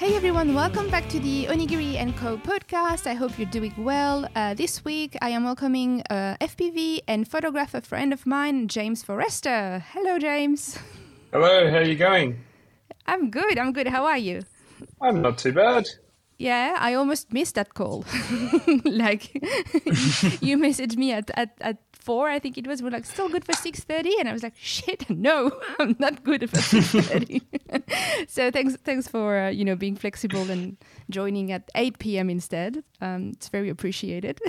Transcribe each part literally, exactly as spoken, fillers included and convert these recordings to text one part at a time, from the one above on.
Hey everyone, welcome back to the Onigiri and Co podcast. I hope you're doing well. Uh, this week I am welcoming a F P V and photographer friend of mine, James Forrester. Hello, James. Hello, how are you going? I'm good, I'm good. How are you? I'm not too bad. Yeah, I almost missed that call. like, you messaged me at, at, at four, I think it was. We're like, still good for six thirty? And I was like, shit, no, I'm not good for six thirty. So thanks thanks for, uh, you know, being flexible and joining at eight p.m. instead. Um, it's very appreciated.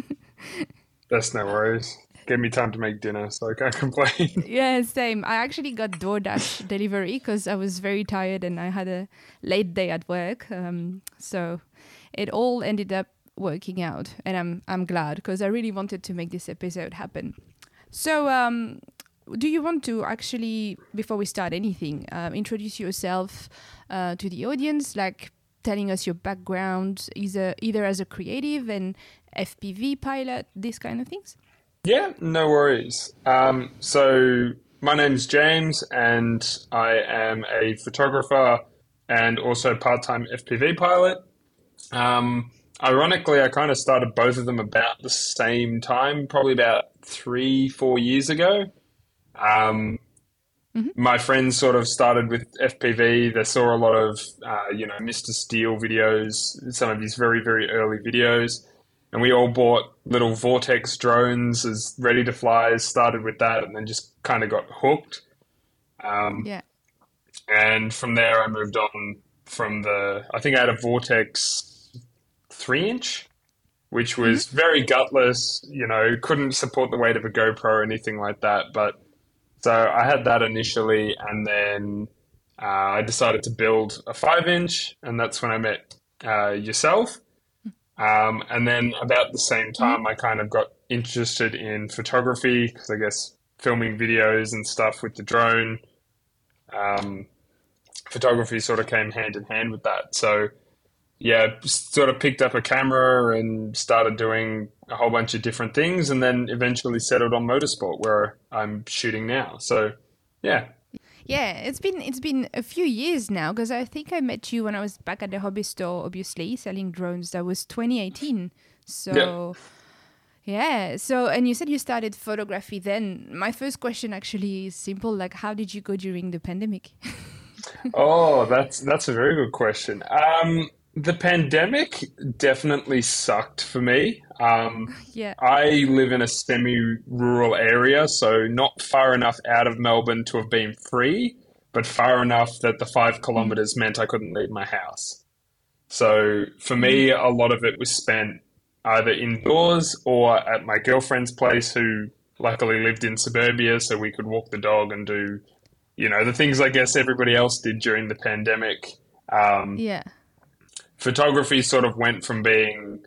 That's no worries. Gave me time to make dinner, so I can't complain. Yeah, same. I actually got DoorDash delivery because I was very tired and I had a late day at work. Um, so it all ended up working out, and I'm I'm glad because I really wanted to make this episode happen. So, um, do you want to actually, before we start anything, um, introduce yourself uh, to the audience, like telling us your background, either either as a creative and F P V pilot, these kind of things? Yeah, no worries. Um, so my name's James, and I am a photographer and also part-time F P V pilot. Um, ironically, I kind of started both of them about the same time, probably about three, four years ago. Um, mm-hmm. My friends sort of started with F P V. They saw a lot of, uh, you know, Mister Steele videos, some of his very, very early videos. And we all bought little Vortex drones as ready to fly, started with that, and then just kind of got hooked. Um, yeah. And from there, I moved on from the, I think I had a Vortex three inch, which was mm-hmm. very gutless, you know, couldn't support the weight of a GoPro or anything like that. But so I had that initially, and then uh, I decided to build a five inch, and that's when I met uh, yourself. Um, and then about the same time, I kind of got interested in photography because I guess filming videos and stuff with the drone, um, photography sort of came hand in hand with that. So yeah, sort of picked up a camera and started doing a whole bunch of different things, and then eventually settled on motorsport where I'm shooting now. So yeah. Yeah, it's been it's been a few years now because I think I met you when I was back at the hobby store, obviously, selling drones. That was twenty eighteen. So, yeah. yeah. So, and you said you started photography then. My first question actually is simple. Like, how did you go during the pandemic? Oh, that's that's a very good question. Um, the pandemic definitely sucked for me. Um, yeah. I live in a semi-rural area, so not far enough out of Melbourne to have been free, but far enough that the five kilometres mm. meant I couldn't leave my house. So for me, a lot of it was spent either indoors or at my girlfriend's place, who luckily lived in suburbia, so we could walk the dog and do, you know, the things I guess everybody else did during the pandemic. Um, yeah. Photography sort of went from being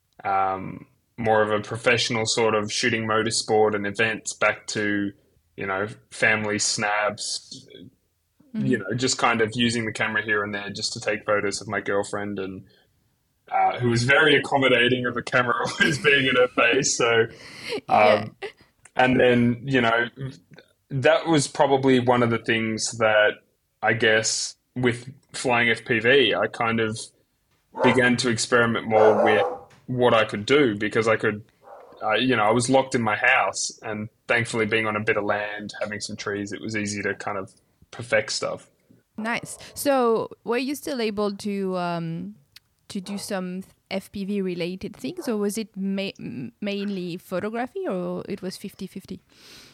um, more of a professional sort of shooting motorsport and events back to, you know, family snaps, mm-hmm. you know, just kind of using the camera here and there just to take photos of my girlfriend, and uh, who was very accommodating of a camera always being in her face. So, um, yeah. And then, you know, that was probably one of the things that I guess with flying F P V, I kind of began to experiment more with what I could do, because I could, uh, you know, I was locked in my house, and thankfully being on a bit of land, having some trees, it was easy to kind of perfect stuff. Nice. So were you still able to um, to do some F P V related things, or was it ma- mainly photography, or it was fifty-fifty?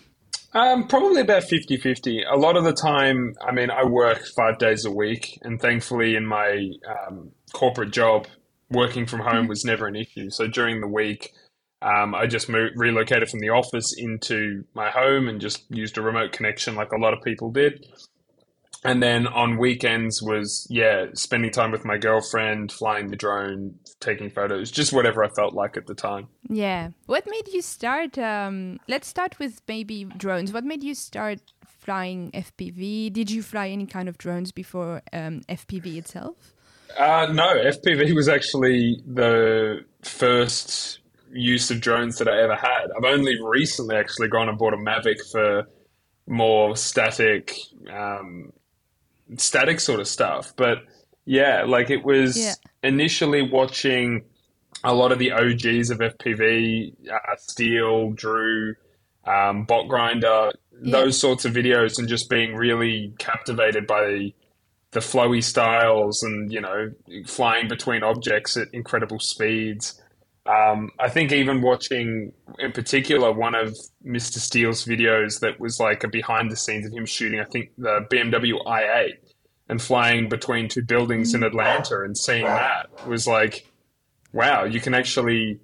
Um, probably about fifty-fifty. A lot of the time, I mean, I work five days a week, and thankfully in my um, corporate job, working from home was never an issue. So during the week, um, I just moved, relocated from the office into my home and just used a remote connection like a lot of people did. And then on weekends was, yeah, spending time with my girlfriend, flying the drone, taking photos, just whatever I felt like at the time. Yeah. What made you start? Um, let's start with maybe drones. What made you start flying F P V? Did you fly any kind of drones before um, F P V itself? Uh, no, F P V was actually the first use of drones that I ever had. I've only recently actually gone and bought a Mavic for more static, um, static sort of stuff. But Yeah, like it Yeah. was initially watching a lot of the O Gs of F P V, uh, Steel, Drew, um, Bot Grinder, Yeah. those sorts of videos, and just being really captivated by the, the flowy styles and, you know, flying between objects at incredible speeds. Um, I think even watching, in particular, one of mister Steele's videos that was like a behind the scenes of him shooting, I think, the B M W i eight and flying between two buildings in Mm. Atlanta and seeing that was like, wow, you can actually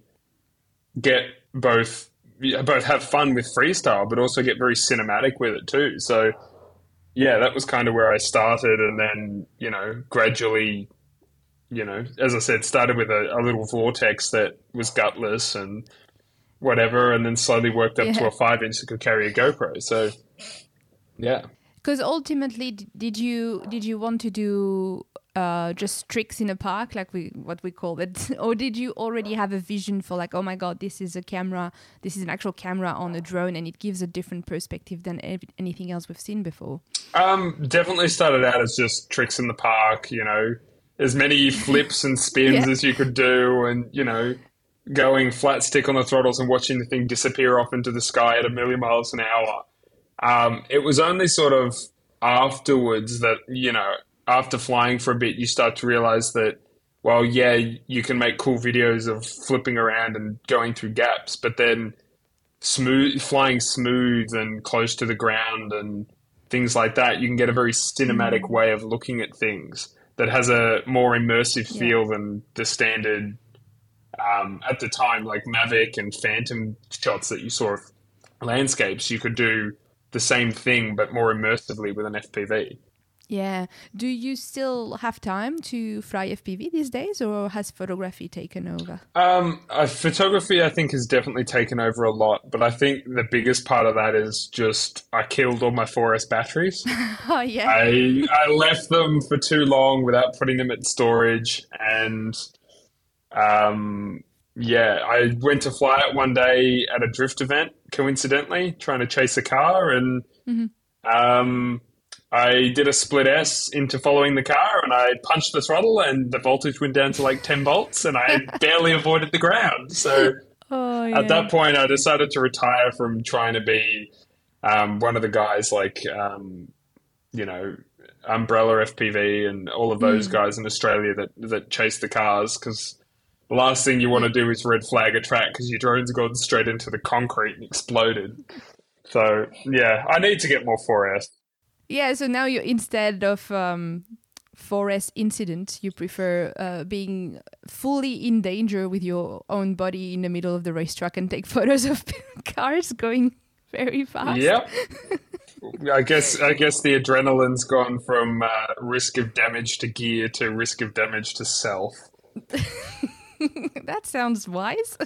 get both both have fun with freestyle, but also get very cinematic with it too. So yeah, that was kind of where I started, and then you know gradually, you know, as I said, started with a, a little vortex that was gutless and whatever, and then slowly worked up to Yeah. a five inch that could carry a GoPro. So yeah. Because ultimately, d- did you did you want to do uh, just tricks in a park, like we what we call it, or did you already have a vision for like, oh my god, this is a camera, this is an actual camera on a drone, and it gives a different perspective than ev- anything else we've seen before? Um, definitely started out as just tricks in the park, you know, as many flips and spins Yeah. as you could do, and, you know, going flat stick on the throttles and watching the thing disappear off into the sky at a million miles an hour. Um, it was only sort of afterwards that, you know, after flying for a bit, you start to realize that, well, yeah, you can make cool videos of flipping around and going through gaps, but then smooth, flying smooth and close to the ground and things like that, you can get a very cinematic Mm. way of looking at things that has a more immersive Yeah. feel than the standard, um, at the time, like Mavic and Phantom shots that you saw of landscapes. You could do the same thing, but more immersively with an F P V. Yeah. Do you still have time to fly F P V these days, or has photography taken over? Um, uh, photography, I think, has definitely taken over a lot, but I think the biggest part of that is just I killed all my four S batteries. Oh yeah. I I left them for too long without putting them in storage, and um, yeah, I went to fly it one day at a drift event, coincidentally, trying to chase a car, and Mhm. um, I did a split S into following the car, and I punched the throttle, and the voltage went down to like ten volts, and I barely avoided the ground. So Oh at yeah. that point, I decided to retire from trying to be um, one of the guys like, um, you know, Umbrella F P V and all of those Mm. guys in Australia that, that chase the cars, because the last thing you want to do is red flag a track because your drone's gone straight into the concrete and exploded. So yeah, I need to get more four S. Yeah, so now you instead of um, forest incident, you prefer uh, being fully in danger with your own body in the middle of the racetrack and take photos of cars going very fast. Yep. I guess I guess the adrenaline's gone from uh, risk of damage to gear to risk of damage to self. That sounds wise.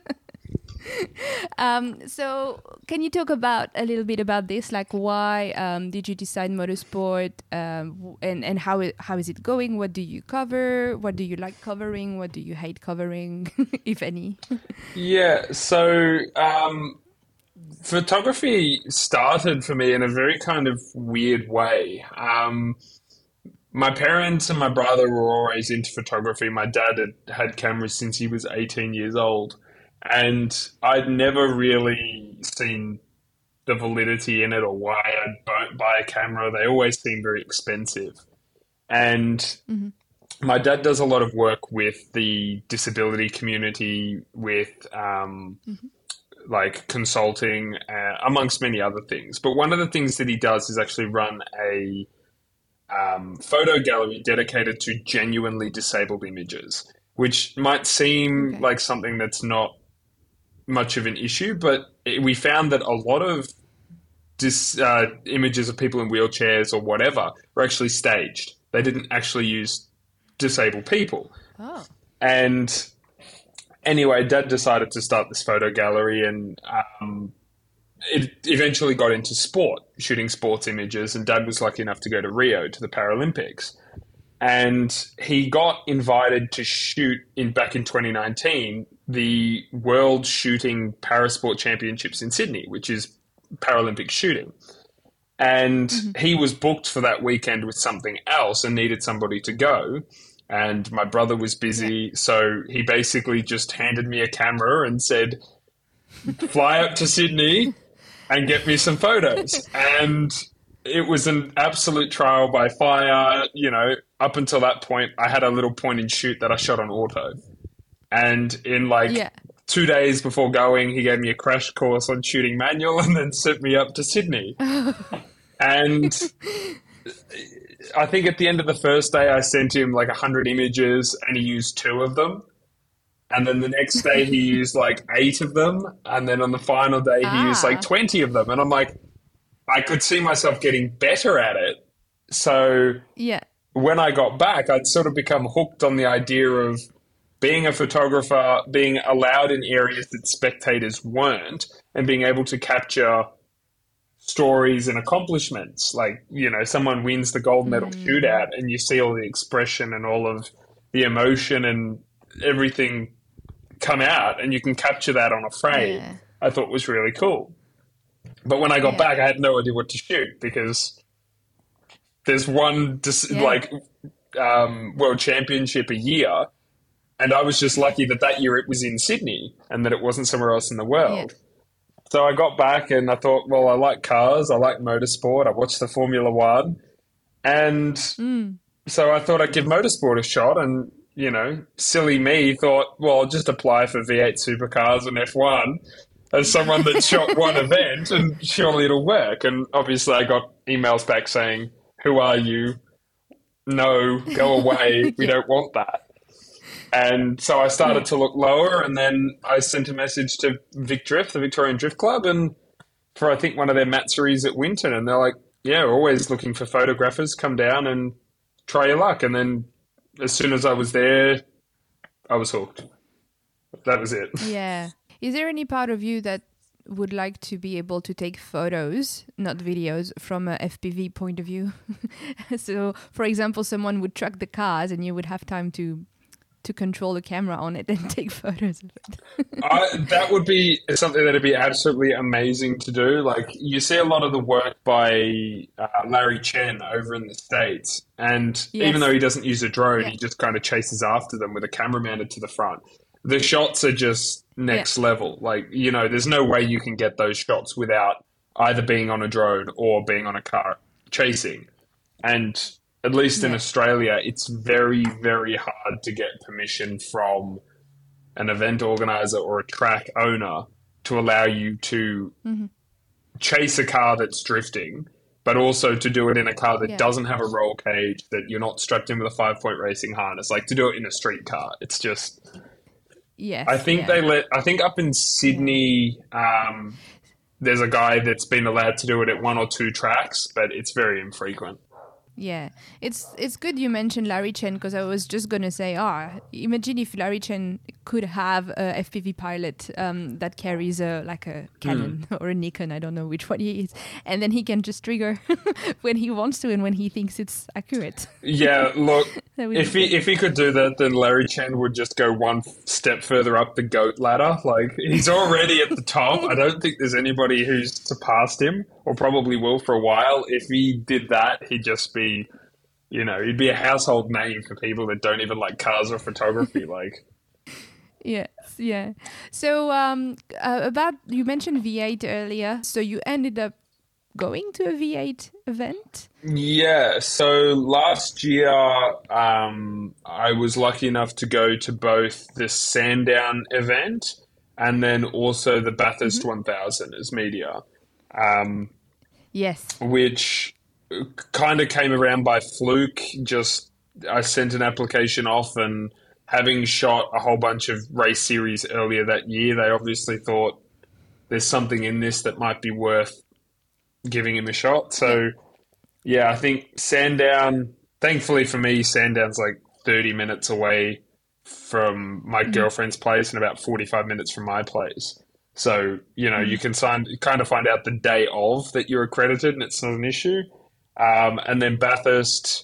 um, so, can you talk about a little bit about this? Like, why um, did you decide motorsport, um, w- and and how it, how is it going? What do you cover? What do you like covering? What do you hate covering, if any? Yeah, so um, photography started for me in a very kind of weird way. Um, my parents and my brother were always into photography. My dad had had cameras since he was eighteen years old, and I'd never really seen the validity in it or why I'd bu- buy a camera. They always seemed very expensive. And Mhm. my dad does a lot of work with the disability community, with um, like consulting, uh, amongst many other things. But one of the things that he does is actually run a um, photo gallery dedicated to genuinely disabled images, which might seem Okay. like something that's not much of an issue, but it, we found that a lot of dis, uh, images of people in wheelchairs or whatever were actually staged. They didn't actually use disabled people. Oh. And anyway, Dad decided to start this photo gallery, and um, it eventually got into sport, shooting sports images. And Dad was lucky enough to go to Rio to the Paralympics. And he got invited to shoot in back in twenty nineteen the World Shooting Parasport Championships in Sydney, which is Paralympic shooting. And Mm-hmm. he was booked for that weekend with something else and needed somebody to go. And my brother was busy, Yeah. so he basically just handed me a camera and said, fly up to Sydney and get me some photos. And it was an absolute trial by fire. You know, up until that point, I had a little point and shoot that I shot on auto. And in like Yeah. two days before going, he gave me a crash course on shooting manual and then sent me up to Sydney. And I think at the end of the first day, I sent him like one hundred images and he used two of them. And then the next day, he used like eight of them. And then on the final day, he used like Ah. twenty of them. And I'm like, I could see myself getting better at it. So Yeah. when I got back, I'd sort of become hooked on the idea of being a photographer, being allowed in areas that spectators weren't, and being able to capture stories and accomplishments. Like, you know, someone wins the gold medal Mm. shootout and you see all the expression and all of the emotion and everything come out and you can capture that on a frame. Yeah. I thought was really cool. But when I got Yeah. back, I had no idea what to shoot because there's one dis- Yeah. like um, world championship a year, and I was just lucky that that year it was in Sydney and that it wasn't somewhere else in the world. So I got back and I thought, well, I like cars, I like motorsport, I watched the Formula One, and Mm. so I thought I'd give motorsport a shot. And you know, silly me thought, well, I'll just apply for V eight supercars and F one as someone that shot one event, and surely it'll work. And obviously, I got emails back saying, "Who are you? No, go away. We don't want that." And so I started to look lower, and then I sent a message to Vic Drift, the Victorian Drift Club, and for I think one of their Matseries at Winton, and they're like, "Yeah, we're always looking for photographers. Come down and try your luck." And then as soon as I was there, I was hooked. That was it. Yeah. Is there any part of you that would like to be able to take photos, not videos, from a F P V point of view? So, for example, someone would truck the cars and you would have time to to control the camera on it and take photos of it. I, that would be something that would be absolutely amazing to do. Like, you see a lot of the work by uh, Larry Chen over in the States, and Yes. even though he doesn't use a drone, Yeah. he just kind of chases after them with a camera mounted to the front. The shots are just next level. Like, you know, there's no way you can get those shots without either being on a drone or being on a car chasing. And at least in Yeah. Australia, it's very, very hard to get permission from an event organizer or a track owner to allow you to Mm-hmm. chase a car that's drifting, but also to do it in a car that Yeah. doesn't have a roll cage, that you're not strapped in with a five-point racing harness. Like, to do it in a street car, it's just... Yes. I think yeah. they let... I think up in Sydney, um, there's a guy that's been allowed to do it at one or two tracks, but it's very infrequent. Yeah, it's it's good you mentioned Larry Chen, because I was just gonna say, ah, imagine if Larry Chen could have a F P V pilot um, that carries a like a Canon or a Nikon, I don't know which one he is, and then he can just trigger when he wants to and when he thinks it's accurate. Yeah, look, That would if be he if he could do that, then Larry Chen would just go one step further up the GOAT ladder. Like, he's already at the top. I don't think there's anybody who's surpassed him, or probably will for a while. If he did that, he'd just be, you know, he'd be a household name for people that don't even like cars or photography. Like, Yes, yeah. So um, uh, about you mentioned V eight earlier. So you ended up going to a V eight event? yeah. So last year, um, I was lucky enough to go to both the Sandown event and then also the Bathurst one thousand as media, um, Yes. which kind of came around by fluke. Just I sent an application off, and having shot a whole bunch of race series earlier that year, they obviously thought there's something in this that might be worth giving him a shot. So, yeah, I think Sandown, thankfully for me, Sandown's like thirty minutes away from my Mm-hmm. girlfriend's place and about forty-five minutes from my place. So, you know, Mm-hmm. you can sign, kind of find out the day of that you're accredited, and it's not an issue. Um, and then Bathurst,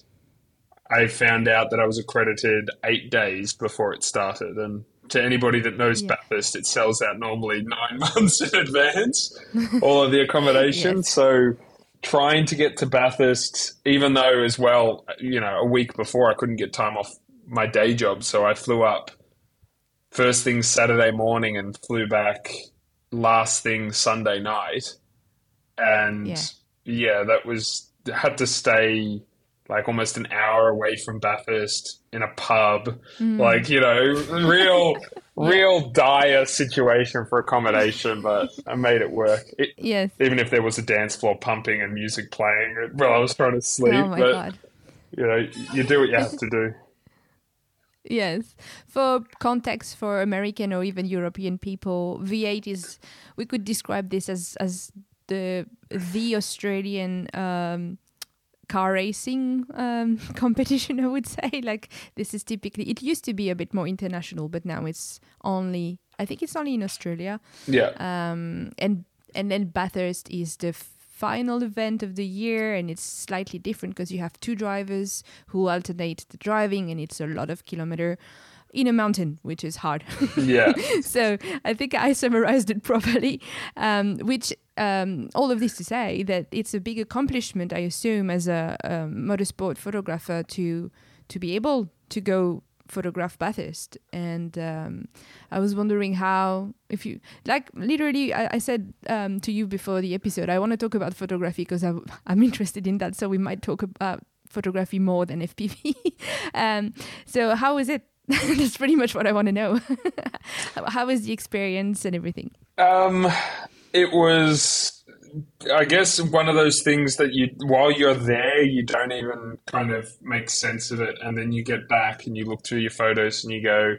I found out that I was accredited eight days before it started. And to anybody that knows Yeah. Bathurst, it sells out normally nine months in advance, all of the accommodation. Yes. So trying to get to Bathurst, even though as well, you know, a week before I couldn't get time off my day job. So I flew up first thing Saturday morning and flew back last thing Sunday night. And yeah, yeah that was, had to stay like almost an hour away from Bathurst in a pub, mm. like, you know, real, real dire situation for accommodation, but I made it work. It, yes. Even if there was a dance floor pumping and music playing while I was trying to sleep. Oh my but, God. You know, you do what you have to do. Yes. For context for American or even European people, V eight is, we could describe this as, as the, the Australian, um, car racing um, competition, I would say. Like, this is typically, it used to be a bit more international, but now it's only, I think it's only in Australia. Yeah. Um, and and then Bathurst is the final event of the year, and it's slightly different because you have two drivers who alternate the driving, and it's a lot of kilometer in a mountain, which is hard. Yeah. So I think I summarized it properly, um, which um, all of this to say that it's a big accomplishment, I assume, as a, a motorsport photographer to to be able to go photograph Bathurst. And um, I was wondering how, if you, like literally, I, I said um, to you before the episode, I want to talk about photography because I'm interested in that. So we might talk about photography more than F P V. um, so how is it? That's pretty much what I want to know. How was the experience and everything? Um, it was, I guess, one of those things that you, while you're there, you don't even kind of make sense of it. And then you get back and you look through your photos and you go,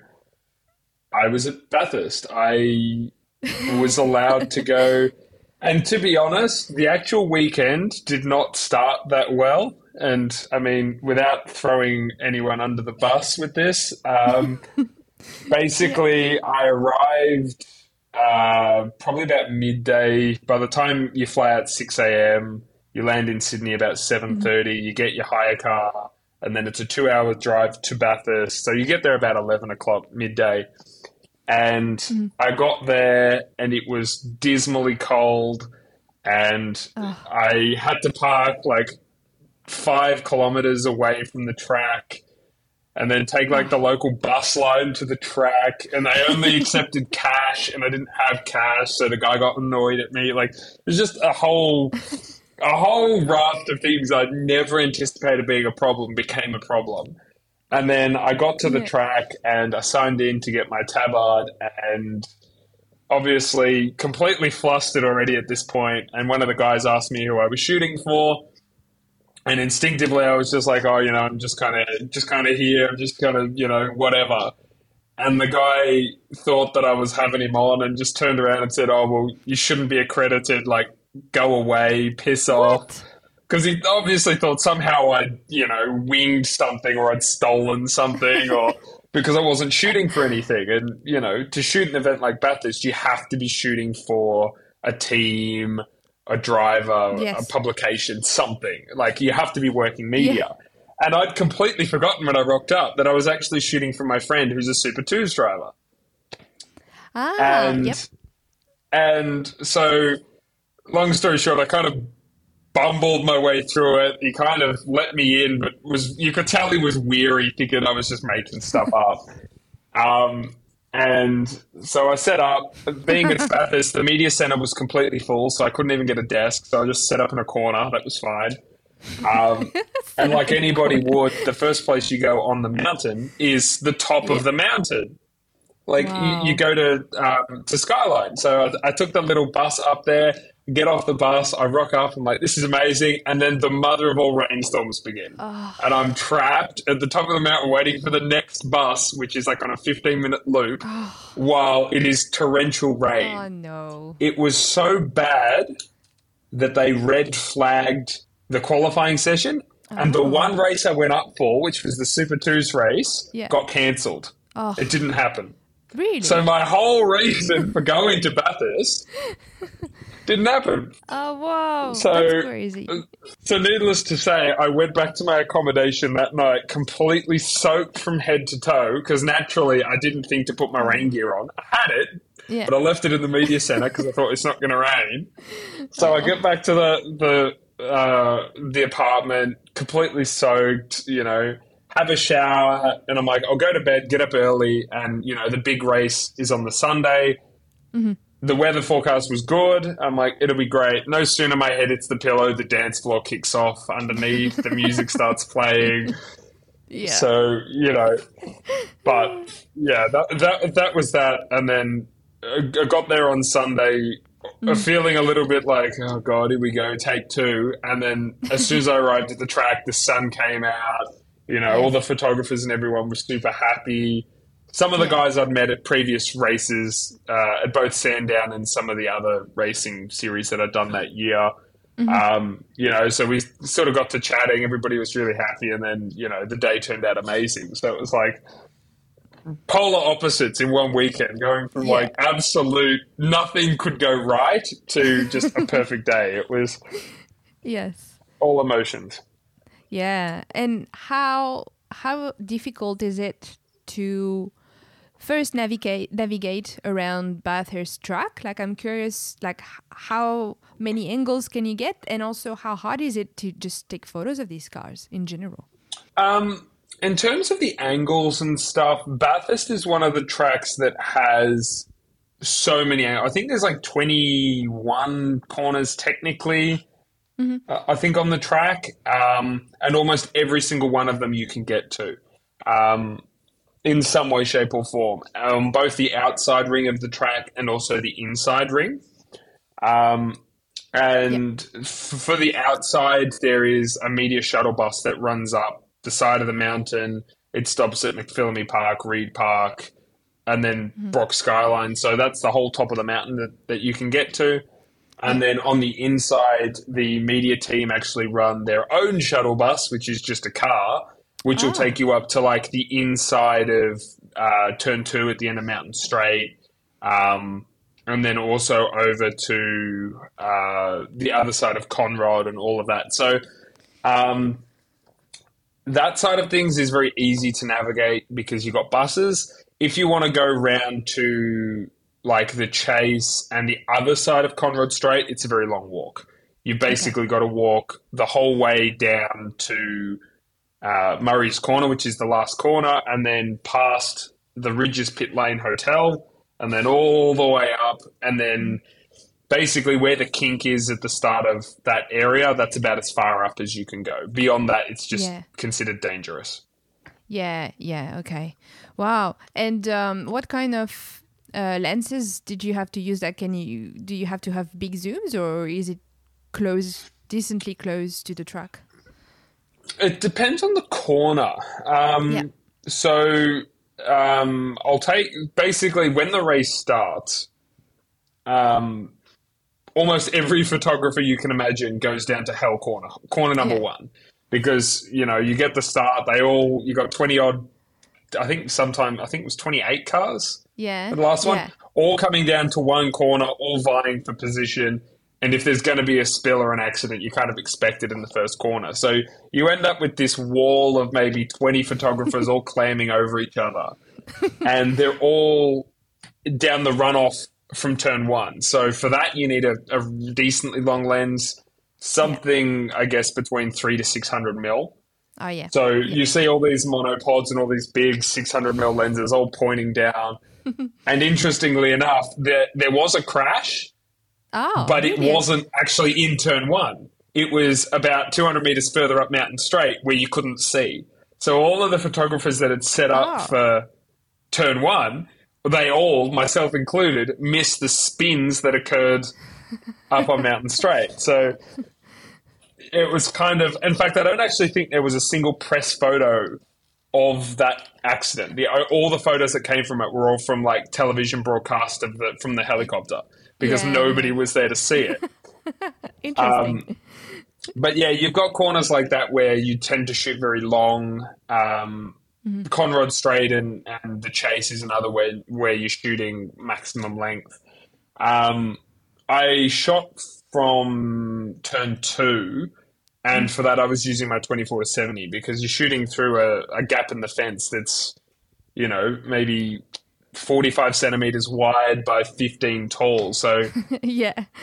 I was at Bathurst. I was allowed to go. And to be honest, the actual weekend did not start that well. And I mean, without throwing anyone under the bus with this, um, basically yeah. I arrived uh, probably about midday. By the time you fly out six a.m., you land in Sydney about seven thirty, mm-hmm. you get your hire car, and then it's a two-hour drive to Bathurst. So you get there about eleven o'clock midday. And mm-hmm. I got there and it was dismally cold, and oh. I had to park like five kilometers away from the track and then take like the local bus line to the track, and they only accepted cash and I didn't have cash, so the guy got annoyed at me. Like, it was just a whole a whole raft of things I'd never anticipated being a problem became a problem. And then I got to the yeah. track and I signed in to get my tabard, and obviously completely flustered already at this point, and one of the guys asked me who I was shooting for. And instinctively, I was just like, oh, you know, I'm just kind of, just kind of here, I'm just kind of, you know, whatever. And the guy thought that I was having him on and just turned around and said, oh, well, you shouldn't be accredited, like, go away, piss off. Because he obviously thought somehow I'd, you know, winged something or I'd stolen something, or because I wasn't shooting for anything. And, you know, to shoot an event like Bathurst, you have to be shooting for a team, a driver, yes. a publication, something. Like, you have to be working media. Yeah. And I'd completely forgotten when I rocked up that I was actually shooting for my friend who's a Super Twos driver. Ah, and, yep. And so, long story short, I kind of bumbled my way through it. He kind of let me in, but was you could tell he was weary, thinking I was just making stuff up. Um And so I set up, being at Bathurst, the media center was completely full, so I couldn't even get a desk. So I just set up in a corner. That was fine. Um, and like anybody would, the first place you go on the mountain is the top yeah. of the mountain. Like wow. you, you go to um, to Skyline. So I, I took the little bus up there, get off the bus, I rock up, I'm like, this is amazing. And then the mother of all rainstorms begin. Oh. And I'm trapped at the top of the mountain waiting for the next bus, which is like on a fifteen minute loop, oh. while it is torrential rain. Oh, no. It was so bad that they red flagged the qualifying session. Oh. And the one race I went up for, which was the Super Twos race, yeah. got cancelled. Oh. It didn't happen. Really? So my whole reason for going to Bathurst didn't happen. Oh, wow. So, that's crazy. So needless to say, I went back to my accommodation that night completely soaked from head to toe, because naturally I didn't think to put my rain gear on. I had it, yeah. but I left it in the media centre because I thought it's not going to rain. So oh. I get back to the, the uh, the apartment, completely soaked, you know, have a shower, and I'm like, I'll go to bed, get up early, and, you know, the big race is on the Sunday. Mm-hmm. The weather forecast was good. I'm like, it'll be great. No sooner my head hits the pillow, the dance floor kicks off underneath, the music starts playing. Yeah. So, you know, but yeah, that, that, that was that. And then I got there on Sunday Mm. feeling a little bit like, oh God, here we go, take two. And then as soon as I arrived at the track, the sun came out, you know, Yes. all the photographers and everyone was super happy. Some of the Yeah. guys I'd met at previous races, uh, at both Sandown and some of the other racing series that I'd done that year. Mm-hmm. Um, you know, so we sort of got to chatting. Everybody was really happy. And then, you know, the day turned out amazing. So it was like polar opposites in one weekend, going from Yeah. like absolute nothing could go right to just a perfect day. It was Yes. all emotions. Yeah. And how how difficult is it to first navigate navigate around Bathurst track? Like, I'm curious, like h- how many angles can you get, and also how hard is it to just take photos of these cars in general? Um, in terms of the angles and stuff, Bathurst is one of the tracks that has so many angles. I think there's like twenty-one corners technically, uh, I think, on the track. Um, and almost every single one of them you can get to. Um, in some way, shape or form, um, both the outside ring of the track and also the inside ring. Um, and f- for the outside, there is a media shuttle bus that runs up the side of the mountain. It stops at McPhillamy Park, Reed Park, and then Brock Skyline. So that's the whole top of the mountain that, that you can get to. And then on the inside, the media team actually run their own shuttle bus, which is just a car, which will Oh. take you up to like the inside of uh, turn two at the end of Mountain Straight, um, and then also over to uh, the other side of Conrod and all of that. So um, that side of things is very easy to navigate because you've got buses. If you want to go round to like the Chase and the other side of Conrod Straight, it's a very long walk. You've basically got to walk the whole way down to uh, Murray's Corner, which is the last corner, and then past the Ridges Pit Lane Hotel, and then all the way up, and then basically where the kink is at the start of that area, that's about as far up as you can go. Beyond that, it's just Yeah. considered dangerous. Yeah, yeah, okay. Wow. And um, what kind of uh, lenses did you have to use? That can you do you have to have big zooms, or is it close, decently close to the track? It depends on the corner. Um, Yeah. So um, I'll take basically when the race starts. Um, almost every photographer you can imagine goes down to Hell Corner, corner number Yeah. one, because you know you get the start. They all you got twenty odd. I think sometime I think it was twenty eight cars. Yeah. The last one, Yeah. all coming down to one corner, all vying for position. And if there's going to be a spill or an accident, you kind of expect it in the first corner. So you end up with this wall of maybe twenty photographers all clamming over each other. And they're all down the runoff from turn one. So for that, you need a, a decently long lens, something, I guess, between three to six hundred mil. Oh yeah. So you see all these monopods and all these big six hundred mil lenses all pointing down. And interestingly enough, there, there was a crash, Oh. but it really? wasn't actually in turn one. It was about two hundred meters further up Mountain Straight where you couldn't see. So all of the photographers that had set up Oh. for turn one, they all, myself included, missed the spins that occurred up on Mountain Straight. So it was kind of, in fact, I don't actually think there was a single press photo of that accident. The, all the photos that came from it were all from like television broadcast of the from the helicopter because Yeah. nobody was there to see it. Interesting. Um, But yeah, you've got corners like that where you tend to shoot very long. Um, Conrod Straight and, and the Chase is another where where you're shooting maximum length. Um, I shot from turn two, and for that I was using my twenty-four to seventy because you're shooting through a, a gap in the fence that's, you know, maybe forty-five centimeters wide by fifteen tall. So yeah.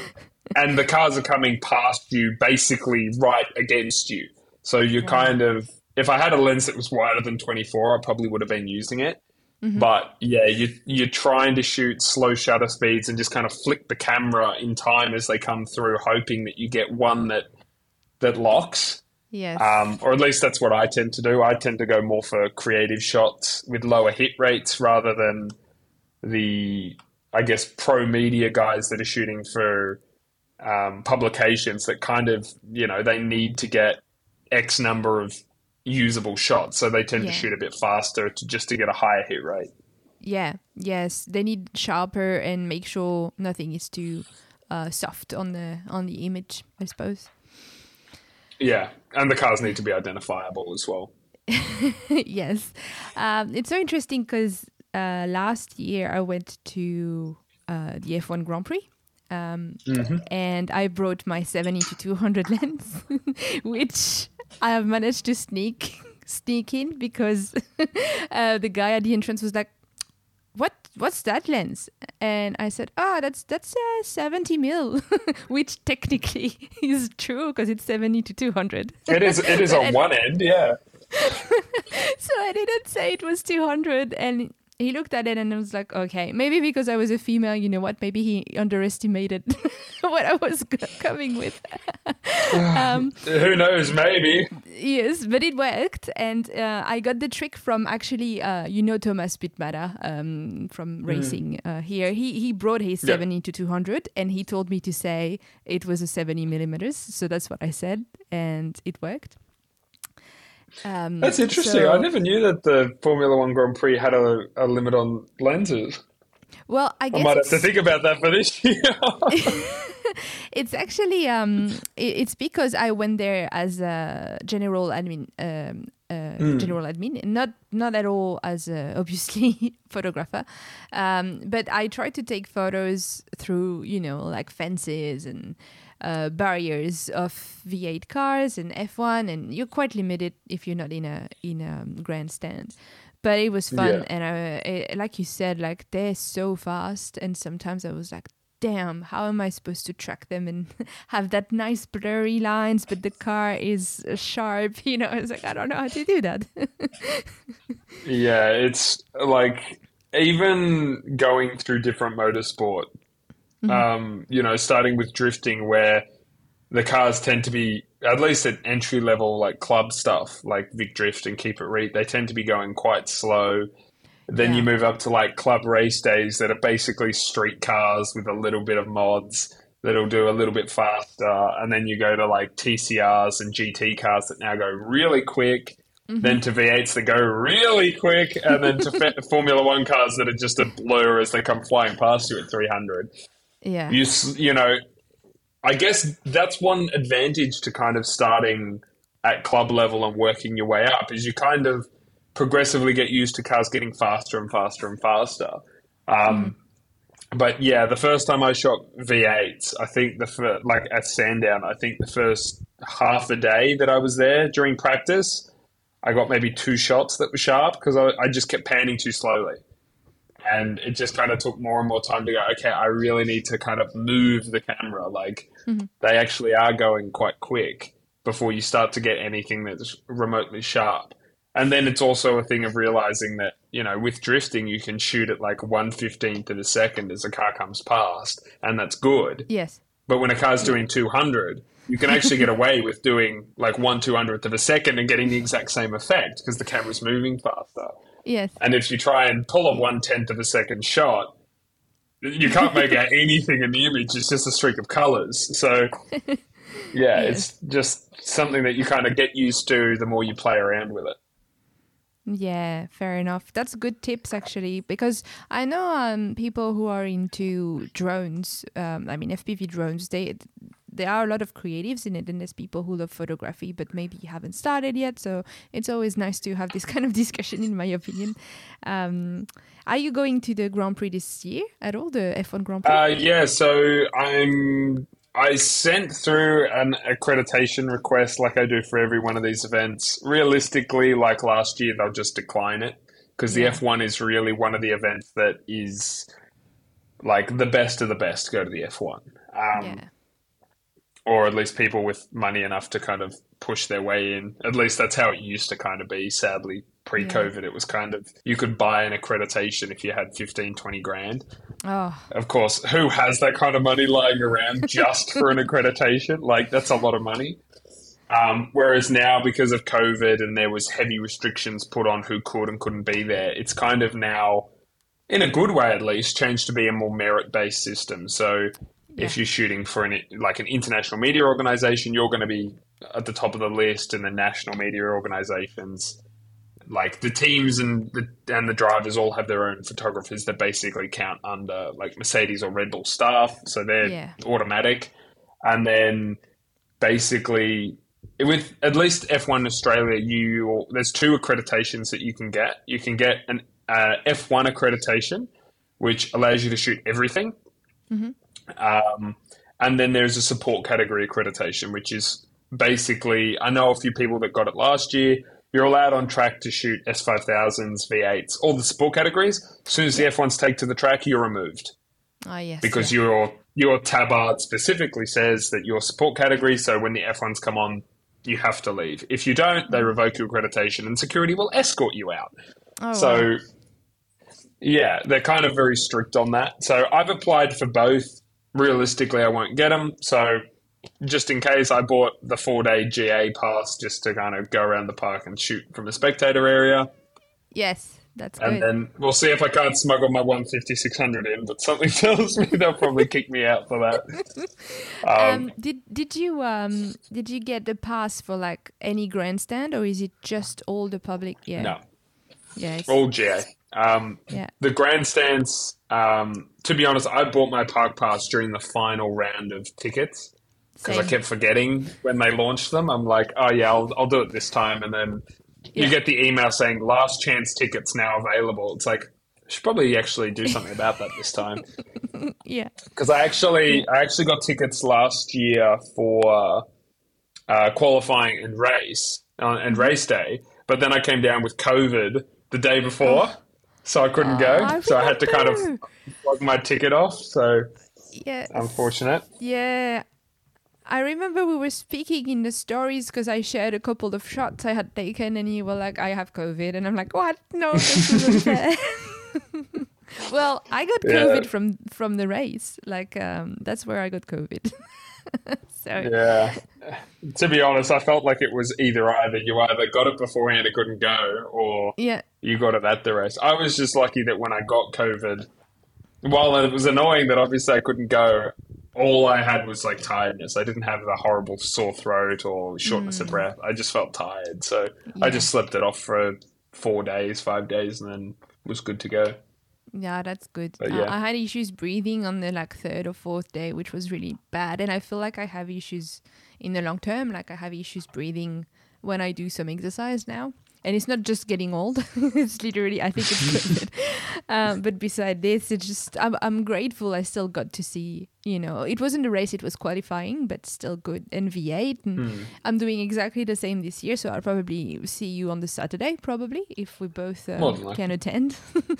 and the cars are coming past you, basically right against you. So you're Wow. kind of, if I had a lens that was wider than twenty-four, I probably would have been using it. Hmm. But yeah, you, you're trying to shoot slow shutter speeds and just kind of flick the camera in time as they come through, hoping that you get one that that locks. Yes. Um, or at least that's what I tend to do. I tend to go more for creative shots with lower hit rates rather than the, I guess, pro media guys that are shooting for um, publications that kind of, you know, they need to get X number of usable shots. So they tend to Yeah. shoot a bit faster to just to get a higher hit rate. Yeah. Yes. They need sharper and make sure nothing is too uh, soft on the on the image, I suppose. Yeah. And the cars need to be identifiable as well. Yes. Um, it's so interesting because uh, last year I went to uh, the F one Grand Prix. Um, And I brought my seventy to two hundred lens, which I have managed to sneak sneak in because uh, the guy at the entrance was like, "What? What's that lens?" And I said, "Oh, that's that's uh, seventy mil," which technically is true because it's seventy to two hundred. It is, it is on one end, yeah. So I didn't say it was two hundred, and he looked at it and was like, okay, maybe because I was a female, you know what, maybe he underestimated what I was c- coming with. um, Who knows, maybe. yes, but it worked, and uh, I got the trick from actually, uh, you know, Thomas Pittmada um, from racing uh, here. He he brought his Yeah. seventy to two hundred, and he told me to say it was a seventy millimeters, so that's what I said, and it worked. Um, That's interesting. so- I never knew that the Formula One Grand Prix had a, a limit on lenses. Well, I I guess might have it's, to think about that for this year. it's actually um, it- it's because I went there as a general admin, um, uh, general admin, not not at all as a, obviously photographer, um, but I try to take photos through you know like fences and uh, barriers of V eight cars and F one, and you're quite limited if you're not in a in a grandstand. But it was fun, Yeah. and I, it, like you said, like they're so fast, and sometimes I was like, "Damn, how am I supposed to track them and have that nice blurry lines, but the car is uh, sharp?" You know, I was like, I don't know how to do that. Yeah, it's like even going through different motorsport, um, you know, starting with drifting where the cars tend to be, at least at entry level, like club stuff, like Vic Drift and Keep It Reet, they tend to be going quite slow. Then Yeah. you move up to like club race days that are basically street cars with a little bit of mods that'll do a little bit faster. And then you go to like T C Rs and G T cars that now go really quick. Then to V eights that go really quick. And then to fe- Formula One cars that are just a blur as they come flying past you at three hundred. Yeah. You, s- you know, I guess that's one advantage to kind of starting at club level and working your way up is you kind of progressively get used to cars getting faster and faster and faster. Um, But yeah, the first time I shot V eights, I think the fir- like at Sandown, I think the first half a day that I was there during practice, I got maybe two shots that were sharp because I, I just kept panning too slowly. And it just kind of took more and more time to go, okay, I really need to kind of move the camera. Like they actually are going quite quick before you start to get anything that's remotely sharp. And then it's also a thing of realizing that, you know, with drifting, you can shoot at like one fifteenth of a second as a car comes past, and that's good. Yes. But when a car's doing two hundred, you can actually get away with doing like one two hundredth of a second and getting the exact same effect because the camera's moving faster. Yes. And if you try and pull a one tenth of a second shot, you can't make out anything in the image. It's just a streak of colors. So, yeah, it's just something that you kind of get used to the more you play around with it. Yeah, fair enough. That's good tips actually, because I know um people who are into drones. Um, I mean F P V drones. They there are a lot of creatives in it, and there's people who love photography, but maybe haven't started yet. So it's always nice to have this kind of discussion, in my opinion. Um, are you going to the Grand Prix this year at all? The F one Grand Prix? Uh, yeah, so I'm. I sent through an accreditation request like I do for every one of these events. Realistically, like last year, they'll just decline it because the Yeah. F one is really one of the events that is like the best of the best go to the F one. Um, yeah. or at least people with money enough to kind of push their way in. At least that's how it used to kind of be. Sadly, Yeah. pre-COVID, it was kind of, you could buy an accreditation if you had fifteen, twenty grand. Oh, Of course, who has that kind of money lying around just for an accreditation? Like, that's a lot of money. Um, whereas now, because of COVID and there was heavy restrictions put on who could and couldn't be there, it's kind of now, in a good way at least, changed to be a more merit-based system. So yeah. if you're shooting for an like an international media organization, you're going to be at the top of the list, and the national media organizations, like the teams and the and the drivers, all have their own photographers that basically count under like Mercedes or Red Bull staff, so they're Yeah. automatic. And then basically, with at least F one Australia, you there's two accreditations that you can get. You can get an uh, F one accreditation, which allows you to shoot everything. Mm-hmm. Um, and then there's a support category accreditation, which is basically, I know a few people that got it last year. You're allowed on track to shoot S five thousands, V eights, all the support categories. As soon as the F ones take to the track, you're removed. Oh, yes. Because yeah. your your tabard specifically says that you're support category, so when the F ones come on, you have to leave. If you don't, they revoke your accreditation and security will escort you out. Oh, so, wow. yeah, they're kind of very strict on that. So I've applied for both. Realistically, I won't get them. So just in case, I bought the four-day G A pass just to kind of go around the park and shoot from a spectator area. Yes, that's And good. then we'll see if I can't smuggle my one fifty six hundred in, but something tells me they'll probably kick me out for that. Um, Um, did did you um did you get the pass for like any grandstand, or is it just all the public? Yeah. no, Yeah. It's, all G A. Um, yeah. the grandstands, um, to be honest, I bought my park pass during the final round of tickets because I Same. kept forgetting when they launched them. I'm like, oh yeah, I'll, I'll do it this time. And then Yeah. you get the email saying last chance tickets now available. It's like, I should probably actually do something about that this time. Yeah. Because I actually, I actually got tickets last year for uh, qualifying and race uh, and race day, but then I came down with COVID the day before, so I couldn't Oh, go. I So I had to kind of remember. log my ticket off. So Yeah. unfortunate. Yeah. I remember we were speaking in the stories because I shared a couple of shots I had taken, and you were like, I have COVID. And I'm like, what? No, this isn't fair. Well, I got Yeah. COVID from, from the race. Like, um, that's where I got COVID. So, Yeah. To be honest, I felt like it was either either. You either got it beforehand and couldn't go, or yeah. you got it at the race. I was just lucky that when I got COVID, while it was annoying that obviously I couldn't go, all I had was like tiredness. I didn't have a horrible sore throat or shortness of breath. I just felt tired. So I Yeah. just slept it off for four days, five days, and then was good to go. Yeah, that's good. But Uh, yeah. I had issues breathing on the like third or fourth day, which was really bad. And I feel like I have issues in the long term. Like I have issues breathing when I do some exercise now. And it's not just getting old. It's literally, I think it's COVID. um, but beside this, it's just, I'm, I'm grateful I still got to see, you know, it wasn't a race, it was qualifying, but still good. And V eight. And Hmm. I'm doing exactly the same this year. So I'll probably see you on the Saturday, probably, if we both More um, than likely. can attend.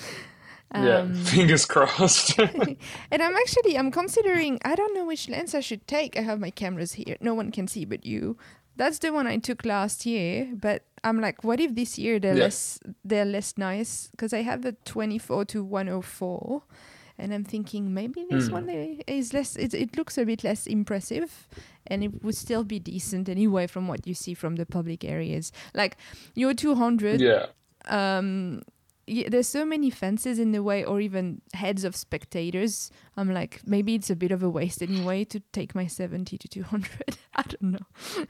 Yeah, Um, fingers crossed. And I'm actually, I'm considering, I don't know which lens I should take. I have my cameras here. No one can see but you. That's the one I took last year. But I'm like, what if this year they're Yeah. less, they're less nice? Because I have the twenty-four to one oh four. And I'm thinking maybe this Hmm. one i- is less, it, it looks a bit less impressive. And it would still be decent anyway from what you see from the public areas. Like your two hundred, Yeah. um yeah, there's so many fences in the way, or even heads of spectators. I'm like, maybe it's a bit of a waste anyway to take my seventy to two hundred. I don't know.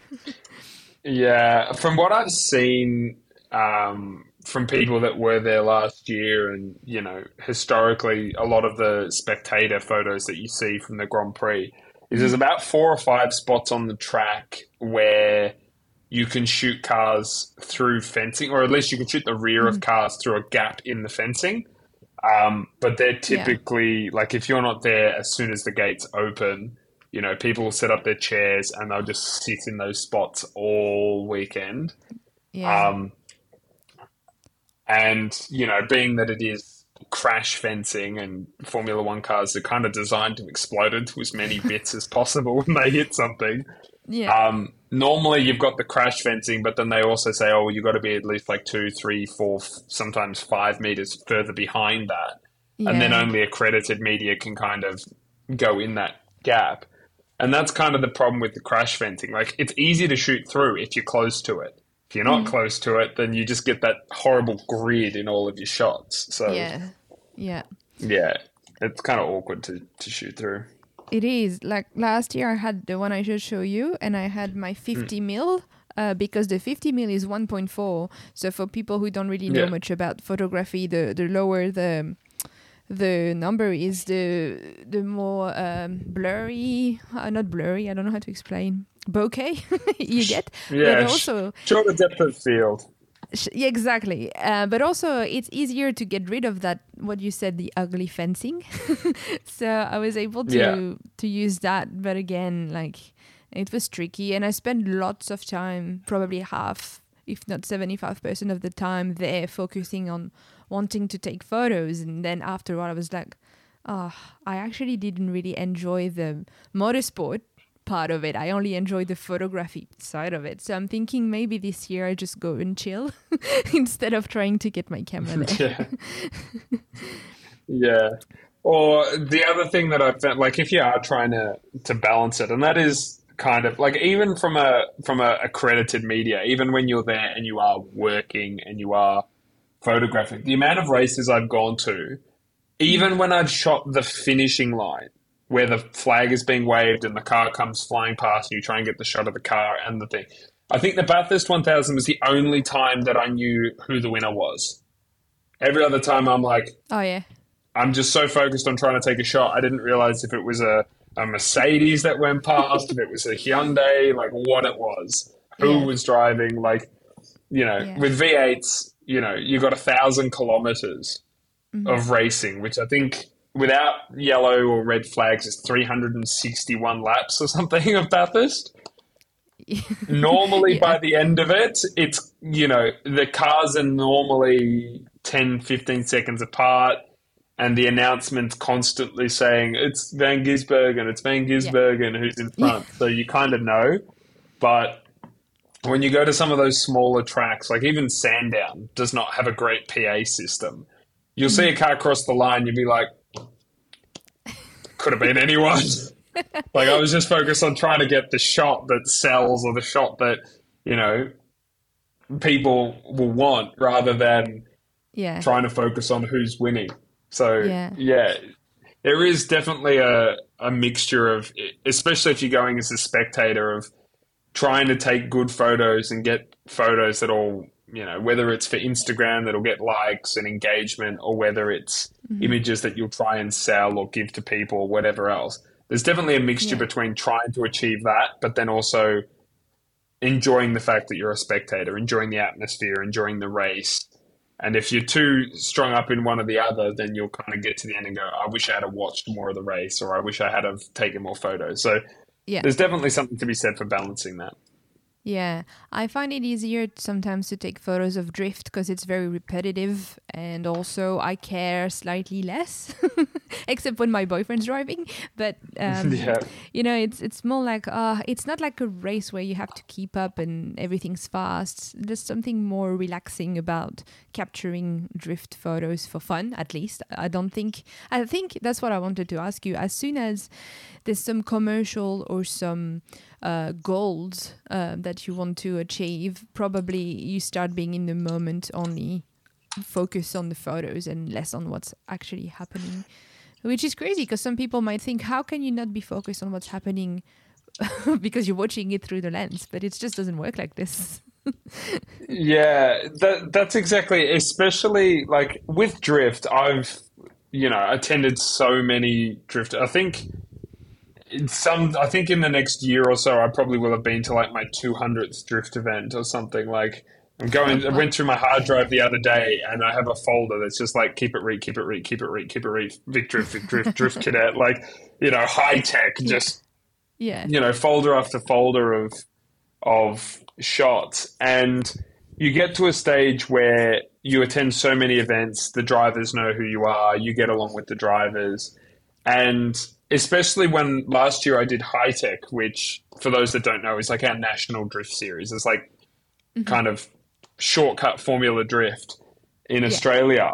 Yeah, from what I've seen um, from people that were there last year, and you know, historically, a lot of the spectator photos that you see from the Grand Prix is there's about four or five spots on the track where you can shoot cars through fencing, or at least you can shoot the rear of cars through a gap in the fencing. Um, but they're typically like, if you're not there as soon as the gates open, you know, people will set up their chairs and they'll just sit in those spots all weekend. Yeah. Um, and, you know, being that it is crash fencing, and Formula One cars are kind of designed to explode into as many bits as possible when they hit something. Yeah. Um, normally you've got the crash fencing, but then they also say, oh, well, you've got to be at least like two, three, four, sometimes five meters further behind that. Yeah. And then only accredited media can kind of go in that gap. And that's kind of the problem with the crash fencing. Like, it's easy to shoot through if you're close to it. If you're not mm. close to it, then you just get that horrible grid in all of your shots. So yeah, yeah, yeah, it's kind of awkward to, to shoot through. It is. Like last year, I had the one I just showed you, and I had my fifty mm. mil. Uh, because the fifty mil is one point four. So for people who don't really know yeah. much about photography, the the lower the the number is, the the more um, blurry, uh, not blurry, I don't know how to explain, bokeh you get. Yeah, but also shorter depth of field. Sh- yeah, exactly. Uh, but also it's easier to get rid of that, what you said, the ugly fencing. So I was able to yeah. to use that. But again, like, it was tricky. And I spent lots of time, probably half, if not seventy-five percent of the time there, focusing on wanting to take photos. And then after a while, I was like, oh, I actually didn't really enjoy the motorsport part of it. I only enjoy the photography side of it. So I'm thinking maybe this year I just go and chill instead of trying to get my camera there. Yeah. Yeah. Or the other thing that I've found, like, if you are trying to, to balance it, and that is kind of like, even from a from a accredited media, even when you're there and you are working and you are photographing, the amount of races I've gone to, even when I've shot the finishing line where the flag is being waved and the car comes flying past and you try and get the shot of the car and the thing. I think the Bathurst one thousand was the only time that I knew who the winner was. Every other time I'm like, oh yeah, I'm just so focused on trying to take a shot. I didn't realize if it was a, a Mercedes that went past, if it was a Hyundai, like what it was, who yeah. was driving. Like, you know, yeah. with V eights, you know, you got a thousand kilometers mm-hmm. of racing, which I think without yellow or red flags is three hundred sixty-one laps or something of Bathurst. Normally yeah. by the end of it, it's, you know, the cars are normally ten, fifteen seconds apart, and the announcement's constantly saying it's Van Gisbergen, it's Van Gisbergen yeah. who's in front. So you kind of know. But when you go to some of those smaller tracks, like even Sandown does not have a great P A system. You'll see a car cross the line, you'll be like, could have been anyone. Like, I was just focused on trying to get the shot that sells, or the shot that, you know, people will want, rather than yeah. trying to focus on who's winning. So, yeah, yeah there is definitely a, a mixture of, especially if you're going as a spectator, of trying to take good photos and get photos that all, you know, whether it's for Instagram that'll get likes and engagement, or whether it's mm-hmm. images that you'll try and sell or give to people or whatever else. There's definitely a mixture yeah. between trying to achieve that, but then also enjoying the fact that you're a spectator, enjoying the atmosphere, enjoying the race. And if you're too strung up in one or the other, then you'll kind of get to the end and go, I wish I had have watched more of the race, or I wish I had have taken more photos. So yeah. there's definitely something to be said for balancing that. Yeah, I find it easier sometimes to take photos of drift because it's very repetitive, and also I care slightly less, except when my boyfriend's driving. But um, yeah. you know, it's it's more like uh, it's not like a race where you have to keep up and everything's fast. There's something more relaxing about capturing drift photos for fun, at least. I don't think. I think that's what I wanted to ask you. As soon as there's some commercial or some uh, goals uh, that you want to achieve, probably you start being in the moment, only focus on the photos and less on what's actually happening, which is crazy because some people might think, how can you not be focused on what's happening because you're watching it through the lens? But it just doesn't work like this. Yeah, that, that's exactly, especially like with drift, I've, you know, attended so many drift. I think some, I think in the next year or so, I probably will have been to like my two hundredth drift event or something. Like, I'm going, I went through my hard drive the other day and I have a folder that's just like, keep it read, keep it read, keep it read, keep it read, Vic Drift, Vic Drift, Drift Cadet, like, you know, high tech, just, yeah, you know, folder after folder of, of shots. And you get to a stage where you attend so many events, the drivers know who you are, you get along with the drivers. And especially when last year I did High Tech, which for those that don't know is like our national drift series. It's like mm-hmm. kind of shortcut Formula Drift in yeah. Australia.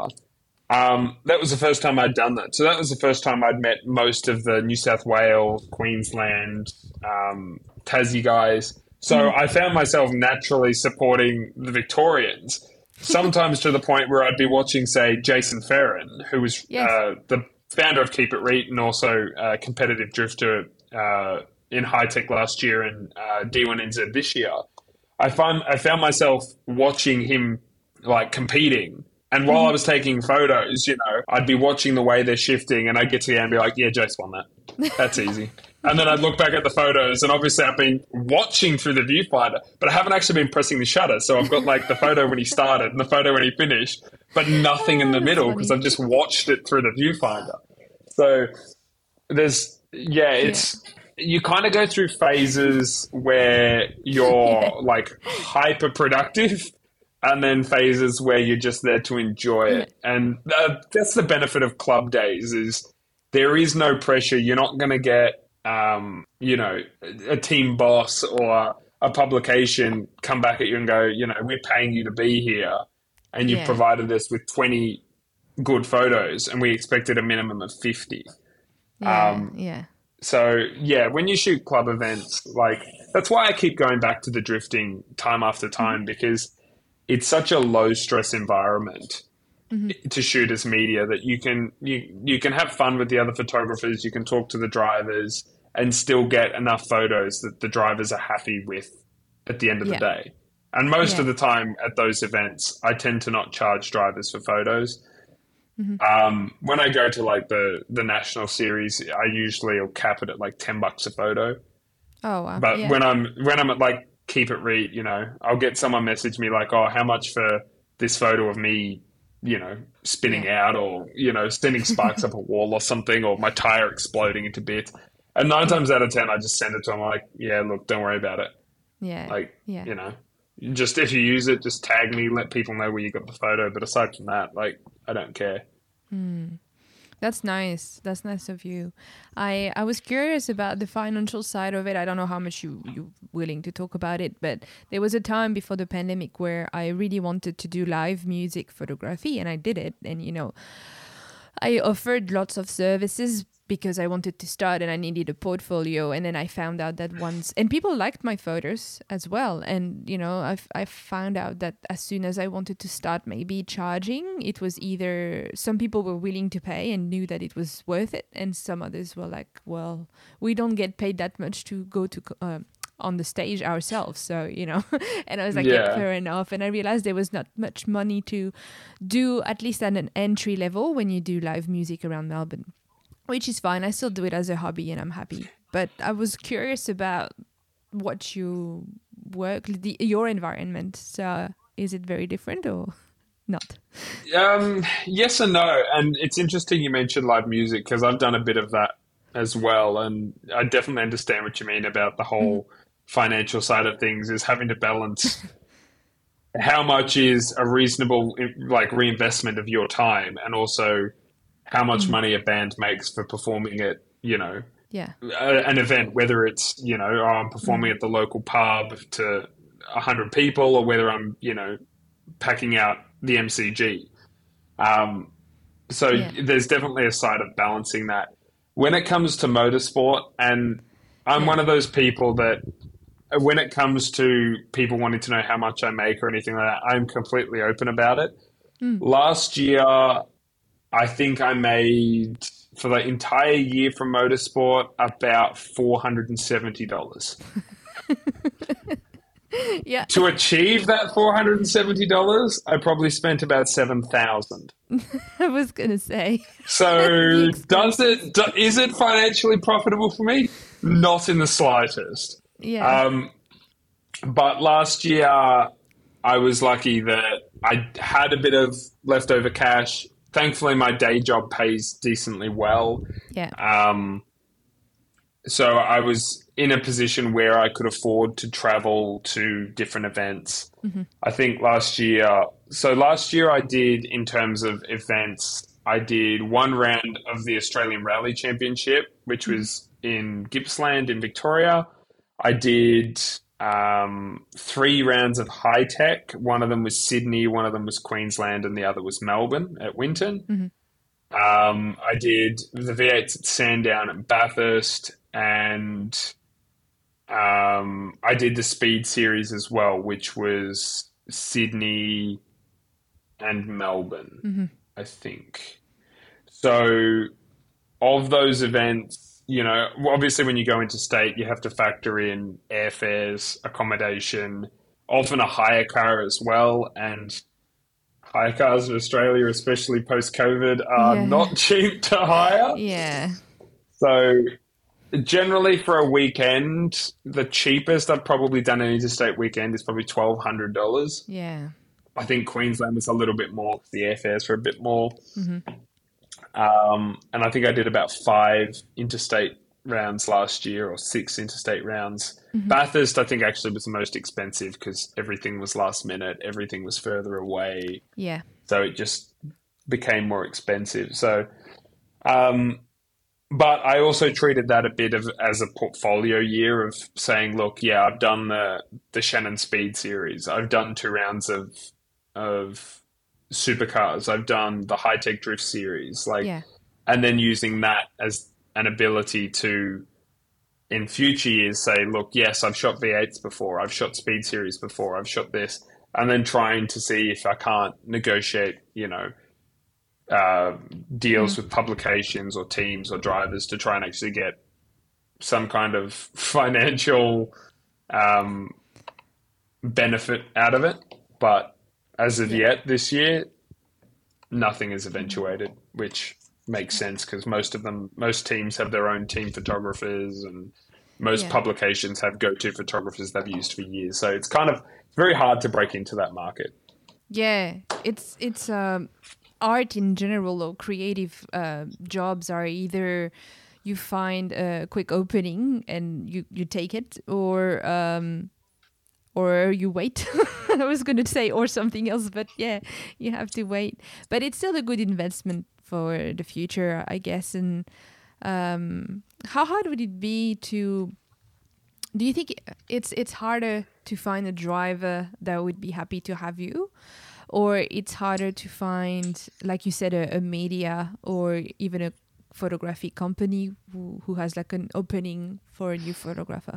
Um, that was the first time I'd done that. So that was the first time I'd met most of the New South Wales, Queensland, um, Tassie guys. So mm. I found myself naturally supporting the Victorians, sometimes to the point where I'd be watching, say, Jason Ferrin, who was yes. uh, the founder of Keep It Reet and also a competitive drifter uh, in High Tech last year and uh, D one N Z this year. I found, I found myself watching him like competing. And while I was taking photos, you know, I'd be watching the way they're shifting and I'd get to the end and be like, yeah, Jace won that. That's easy. And then I'd look back at the photos and obviously I've been watching through the viewfinder, but I haven't actually been pressing the shutter. So I've got like the photo when he started and the photo when he finished, but nothing in the middle because I've just watched it through the viewfinder. So there's, yeah, it's, yeah. you kind of go through phases where you're yeah. like hyper productive. And then phases where you're just there to enjoy it. And uh, that's the benefit of club days is there is no pressure. You're not going to get, um, you know, a team boss or a publication come back at you and go, you know, we're paying you to be here and you've yeah. provided us with twenty good photos and we expected a minimum of fifty. Yeah, um, yeah. So, yeah, when you shoot club events, like that's why I keep going back to the drifting time after time mm-hmm. because it's such a low stress environment mm-hmm. to shoot as media that you can you you can have fun with the other photographers, you can talk to the drivers and still get enough photos that the drivers are happy with at the end of yeah. the day. And most yeah. of the time at those events, I tend to not charge drivers for photos. Mm-hmm. Um, when I go to like the, the national series, I usually will cap it at like ten bucks a photo. Oh, wow. But yeah. when I'm when I'm at like Keep It Reet, you know, I'll get someone message me like, oh, how much for this photo of me, you know, spinning yeah. out or, you know, sending sparks up a wall or something or my tire exploding into bits. And nine times out of ten, I just send it to them like, yeah, look, don't worry about it. Yeah. Like, yeah. you know, just if you use it, just tag me, let people know where you got the photo. But aside from that, like, I don't care. Mm. That's nice. That's nice of you. I, I was curious about the financial side of it. I don't know how much you, you're willing to talk about it, but there was a time before the pandemic where I really wanted to do live music photography and I did it. And, you know, I offered lots of services because I wanted to start and I needed a portfolio. And then I found out that once, and people liked my photos as well. And, you know, I I found out that as soon as I wanted to start maybe charging, it was either some people were willing to pay and knew that it was worth it. And some others were like, well, we don't get paid that much to go to uh, on the stage ourselves. So, you know, and I was like, yeah. yeah, fair enough. And I realized there was not much money to do, at least at an entry level when you do live music around Melbourne. Which is fine. I still do it as a hobby and I'm happy. But I was curious about what you work, the, your environment. So is it very different or not? Um, yes and no. And it's interesting you mentioned live music because I've done a bit of that as well. And I definitely understand what you mean about the whole mm-hmm. financial side of things is having to balance how much is a reasonable like reinvestment of your time and also how much mm-hmm. money a band makes for performing at, you know, yeah. a, an event, whether it's, you know, oh, I'm performing mm-hmm. at the local pub to one hundred people or whether I'm, you know, packing out the M C G. Um, so yeah. there's definitely a side of balancing that. When it comes to motorsport, and I'm yeah. one of those people that when it comes to people wanting to know how much I make or anything like that, I'm completely open about it. Mm. Last year, I think I made, for the entire year from motorsport, about four hundred seventy dollars. Yeah. To achieve that four hundred seventy dollars, I probably spent about seven thousand dollars. I was going to say. So does it, do, is it financially profitable for me? Not in the slightest. Yeah. Um, but last year, I was lucky that I had a bit of leftover cash. Thankfully, my day job pays decently well. Yeah. Um, so I was in a position where I could afford to travel to different events. Mm-hmm. I think last year, so last year I did, in terms of events, I did one round of the Australian Rally Championship, which was in Gippsland in Victoria. I did um, three rounds of high tech. One of them was Sydney, one of them was Queensland, and the other was Melbourne at Winton. Mm-hmm. Um, I did the V eights at Sandown at Bathurst, and um, I did the Speed Series as well, which was Sydney and Melbourne, Mm-hmm. I think. So of those events, you know, obviously when you go into state, you have to factor in airfares, accommodation, often a hire car as well. And hire cars in Australia, especially post-COVID, are Yeah. not cheap to hire. Yeah. So generally for a weekend, the cheapest I've probably done an interstate weekend is probably twelve hundred dollars. Yeah. I think Queensland was a little bit more because the airfares were a bit more. Mm-hmm. Um, and I think I did about five interstate rounds last year, or six interstate rounds. Mm-hmm. Bathurst, I think, actually was the most expensive because everything was last minute, everything was further away. Yeah. So it just became more expensive. So, um, but I also treated that a bit of as a portfolio year of saying, look, yeah, I've done the the Shannon Speed Series. I've done two rounds of of supercars. I've done the high tech drift series, like, Yeah. and then using that as an ability to, in future years, say, look, yes, I've shot V eights before, I've shot Speed Series before, I've shot this, and then trying to see if I can't negotiate, you know, uh, deals with publications or teams or drivers to try and actually get some kind of financial um, benefit out of it. But as of Yeah. yet this year, nothing is eventuated, which makes sense because most of them, most teams have their own team photographers, and most Yeah. publications have go-to photographers they've used for years. So it's kind of very hard to break into that market. Yeah, it's it's um, art in general, or creative uh, jobs are either you find a quick opening and you, you take it, or um, or you wait. I was going to say or something else, but yeah, you have to wait. But it's still a good investment for the future, I guess. And um, how hard would it be to? Do you think it's it's harder to find a driver that would be happy to have you, or it's harder to find, like you said, a, a media or even a photography company who, who has like an opening for a new photographer?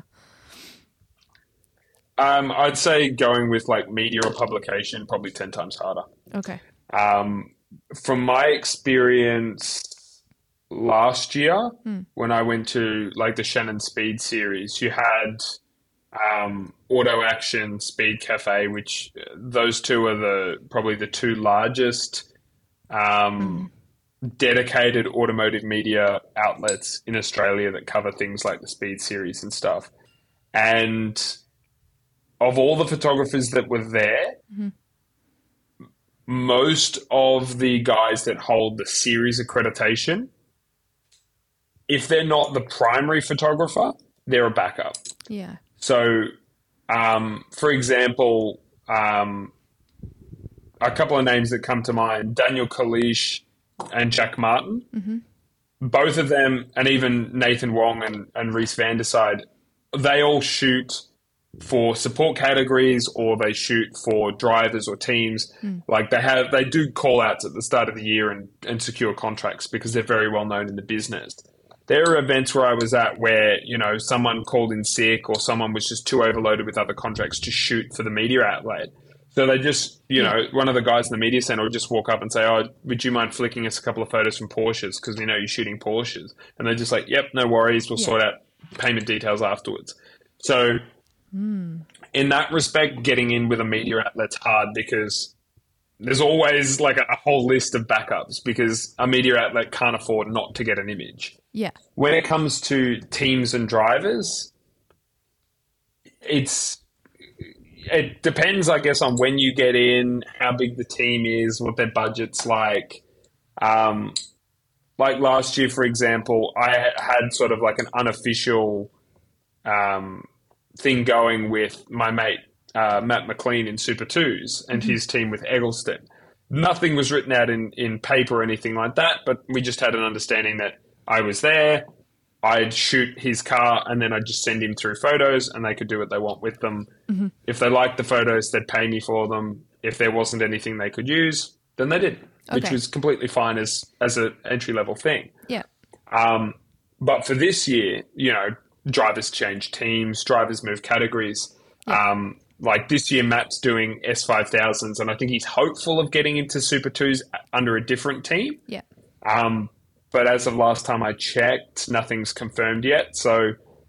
Um, I'd say going with like media or publication, probably ten times harder. Okay. Um, from my experience last year, Mm. when I went to like the Shannon Speed Series, you had um, Auto Action, Speed Cafe, which uh, those two are the probably the two largest um, dedicated automotive media outlets in Australia that cover things like the Speed Series and stuff. And of all the photographers that were there, Mhm. most of the guys that hold the series accreditation, if they're not the primary photographer, they're a backup. Yeah. So, um, for example, um, a couple of names that come to mind, Daniel Kalish and Jack Martin, Mm-hmm. both of them, and even Nathan Wong and, and Reese Vanderside, they all shoot for support categories, or they shoot for drivers or teams. Mm. Like they have, they do call outs at the start of the year and, and secure contracts because they're very well known in the business. There are events where I was at where, you know, someone called in sick or someone was just too overloaded with other contracts to shoot for the media outlet. So they just, you Yeah. know, one of the guys in the media center would just walk up and say, oh, would you mind flicking us a couple of photos from Porsches? Because we know you're shooting Porsches. And they're just like, yep, no worries. We'll Yeah. sort out payment details afterwards. So in that respect, getting in with a media outlet's hard because there's always like a, a whole list of backups because a media outlet can't afford not to get an image. Yeah. When it comes to teams and drivers, it's it depends, I guess, on when you get in, how big the team is, what their budget's like. Um, like last year, for example, I had sort of like an unofficial um, thing going with my mate uh, Matt McLean in Super Twos and Mm-hmm. his team with Eggleston. Nothing was written out in, in paper or anything like that, but we just had an understanding that I was there, I'd shoot his car, and then I'd just send him through photos, and they could do what they want with them. Mm-hmm. If they liked the photos, they'd pay me for them. If there wasn't anything they could use, then they did, which Okay. was completely fine as as an entry-level thing. Yeah. Um, but for this year, you know, drivers change teams, drivers move categories. Yeah. Um, like this year, Matt's doing S five thousands, and I think he's hopeful of getting into Super twos under a different team. Yeah. Um, but as of last time I checked, nothing's confirmed yet. So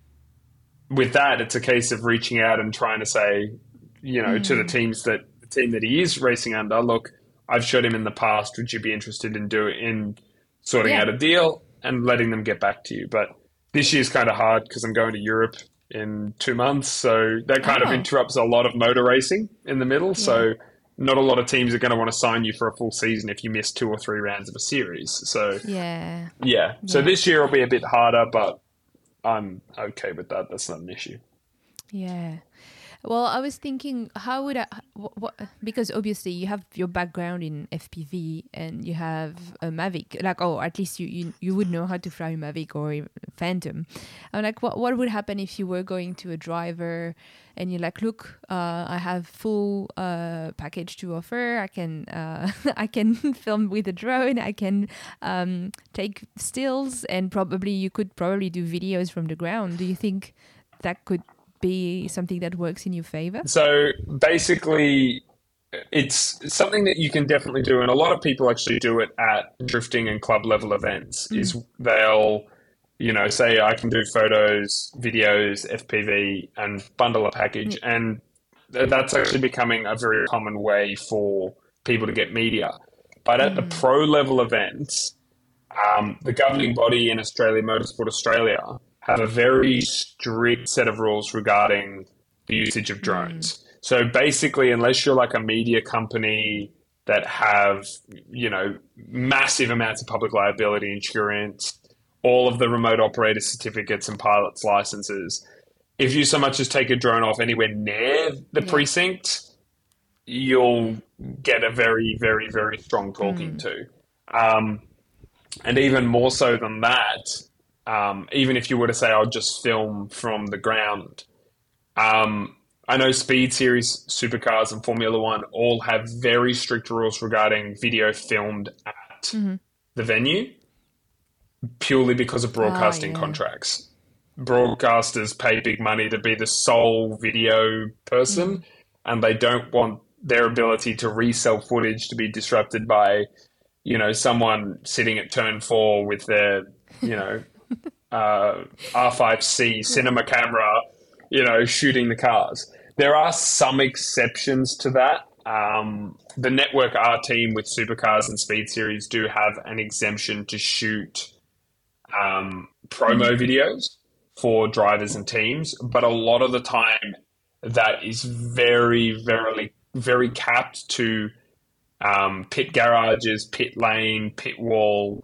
with that, it's a case of reaching out and trying to say, you know, mm. to the teams that the team that he is racing under, look, I've showed him in the past. Would you be interested in doing in sorting Yeah. out a deal and letting them get back to you? But this year's kind of hard because I'm going to Europe in two months, so that kind Oh. of interrupts a lot of motor racing in the middle. So not a lot of teams are going to want to sign you for a full season if you miss two or three rounds of a series. So Yeah. yeah, so Yeah. this year will be a bit harder, but I'm okay with that. That's not an issue. Yeah. Well, I was thinking, how would I, what, what, because obviously you have your background in F P V and you have a Mavic, like, oh, at least you, you, you would know how to fly a Mavic or a Phantom. I'm like, what, what would happen if you were going to a driver and you're like, look, uh, I have full uh, package to offer. I can, uh, I can film with a drone. I can um, take stills, and probably you could probably do videos from the ground. Do you think that could be something that works in your favor? So basically, it's something that you can definitely do, and a lot of people actually do it at drifting and club level events. Mm. Is they'll, you know, say I can do photos, videos, F P V, and bundle a package, mm. and that's actually becoming a very common way for people to get media. But at mm. the pro level events, um, the governing body in Australia, Motorsport Australia, have a very strict set of rules regarding the usage of drones. Mm. So basically, unless you're like a media company that have, you know, massive amounts of public liability insurance, all of the remote operator certificates and pilot's licenses, if you so much as take a drone off anywhere near the yeah. precinct, you'll get a very, very, very strong talking mm. to. Um, and even more so than that, Um, even if you were to say, I'll just film from the ground. Um, I know Speed Series, Supercars and Formula One all have very strict rules regarding video filmed at mm-hmm. the venue, purely because of broadcasting oh, yeah. contracts. Broadcasters pay big money to be the sole video person, mm. and they don't want their ability to resell footage to be disrupted by, you know, someone sitting at turn four with their, you know, Uh, R five C cinema camera, you know, shooting the cars. There are some exceptions to that. Um, the Network R team with Supercars and Speed Series do have an exemption to shoot um, promo videos for drivers and teams, but a lot of the time that is very, very, very capped to um, pit garages, pit lane, pit wall,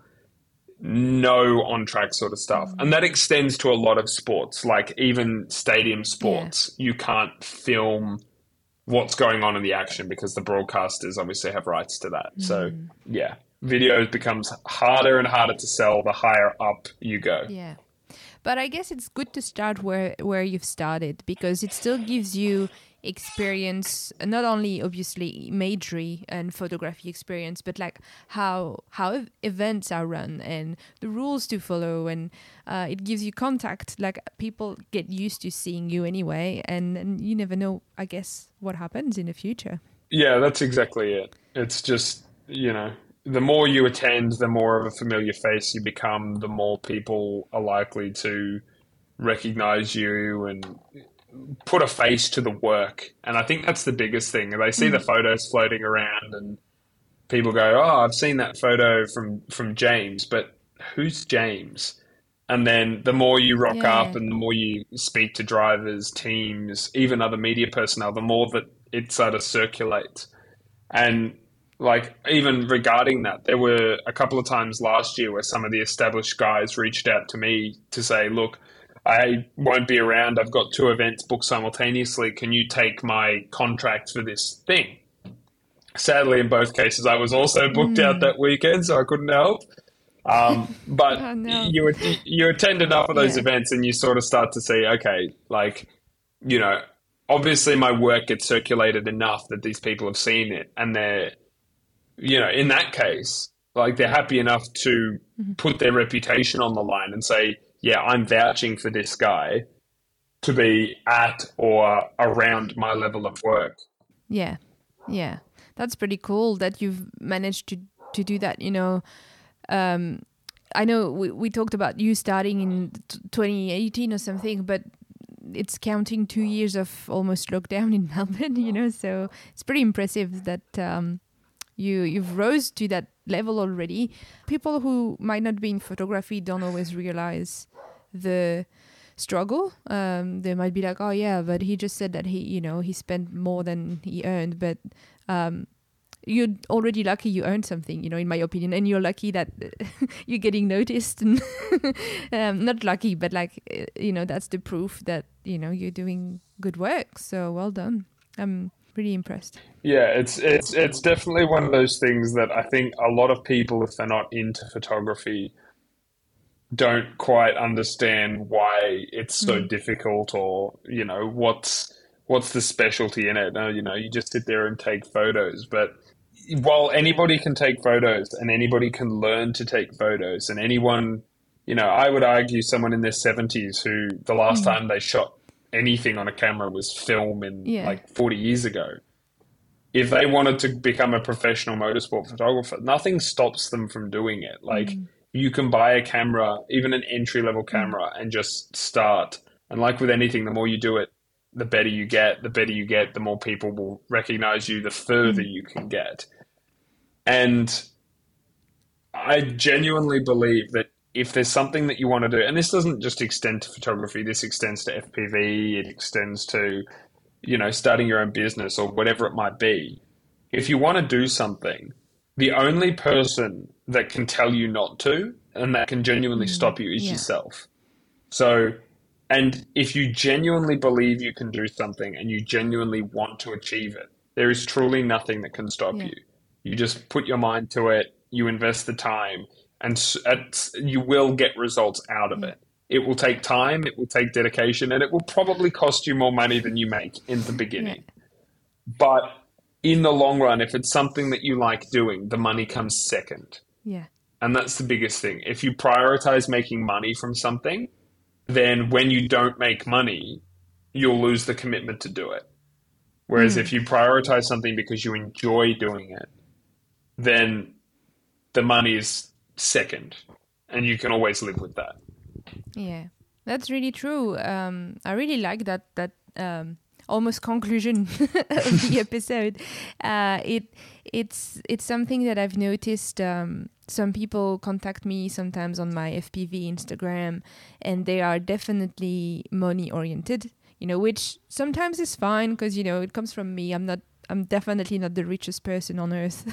no on-track sort of stuff. Mm. And that extends to a lot of sports, like even stadium sports. Yeah. You can't film what's going on in the action because the broadcasters obviously have rights to that. Mm. So, yeah, video becomes harder and harder to sell the higher up you go. Yeah. But I guess it's good to start where, where you've started, because it still gives you experience, not only obviously imagery and photography experience, but like how how events are run and the rules to follow, and uh, it gives you contact. Like people get used to seeing you anyway, and, and you never know, I guess, what happens in the future. Yeah, that's exactly it. It's just, you know, the more you attend, the more of a familiar face you become, the more people are likely to recognize you and put a face to the work. And I think that's the biggest thing. They see mm. the photos floating around and people go, oh, I've seen that photo from, from James, but who's James? And then the more you rock yeah. up and the more you speak to drivers, teams, even other media personnel, the more that it sort of circulates. And like, even regarding that, there were a couple of times last year where some of the established guys reached out to me to say, look, I won't be around. I've got two events booked simultaneously. Can you take my contract for this thing? Sadly, in both cases, I was also booked out Mm. that weekend, so I couldn't help. Um, but Oh no. you you attend enough of those Yeah. events, and you sort of start to see, okay, like, you know, obviously my work gets circulated enough that these people have seen it, and they're, you know, in that case, like they're happy enough to put their reputation on the line and say, yeah, I'm vouching for this guy to be at or around my level of work. Yeah. Yeah. That's pretty cool that you've managed to to do that, you know. Um I know we, we talked about you starting in t- twenty eighteen or something, but it's counting two years of almost lockdown in Melbourne, you know, so it's pretty impressive that um, you, you've rose to that level already. People who might not be in photography don't always realize the struggle. Um, they might be like, oh yeah, but he just said that he, you know, he spent more than he earned, but um, you're already lucky you earned something, you know, in my opinion, and you're lucky that you're getting noticed and um, not lucky, but like, uh, you know, that's the proof that, you know, you're doing good work. So well done. I'm pretty impressed. Yeah, it's it's it's definitely one of those things that I think a lot of people, if they're not into photography, don't quite understand why it's so Mm. difficult, or you know what's what's the specialty in it. No, you know, you just sit there and take photos. But while anybody can take photos and anybody can learn to take photos, and anyone, you know, I would argue someone in their seventies who the last Mm. time they shot anything on a camera was film in Yeah. like forty years ago. If they wanted to become a professional motorsport photographer, nothing stops them from doing it. Like, Mm. you can buy a camera, even an entry level camera, and just start. And like with anything, the more you do it, the better you get. The better you get, the more people will recognize you, the further you can get. And I genuinely believe that if there's something that you want to do, and this doesn't just extend to photography, this extends to F P V, it extends to, you know, starting your own business or whatever it might be. If you want to do something, the only person that can tell you not to and that can genuinely stop you is Yeah. yourself. So, and if you genuinely believe you can do something and you genuinely want to achieve it, there is truly nothing that can stop Yeah. you. You just put your mind to it, you invest the time, and s- it's- you will get results out of Yeah. it. It will take time, it will take dedication, and it will probably cost you more money than you make in the beginning. But in the long run, if it's something that you like doing, the money comes second. Yeah. And that's the biggest thing. If you prioritize making money from something, then when you don't make money, you'll lose the commitment to do it. Whereas if you prioritize something because you enjoy doing it, then the money is second, and you can always live with that. Yeah, that's really true. Um, I really like that that um, almost conclusion of the episode. Uh, it it's it's something that I've noticed. Um, some people contact me sometimes on my F P V Instagram, and they are definitely money oriented. You know, which sometimes is fine because you know it comes from me. I'm not. I'm definitely not the richest person on earth.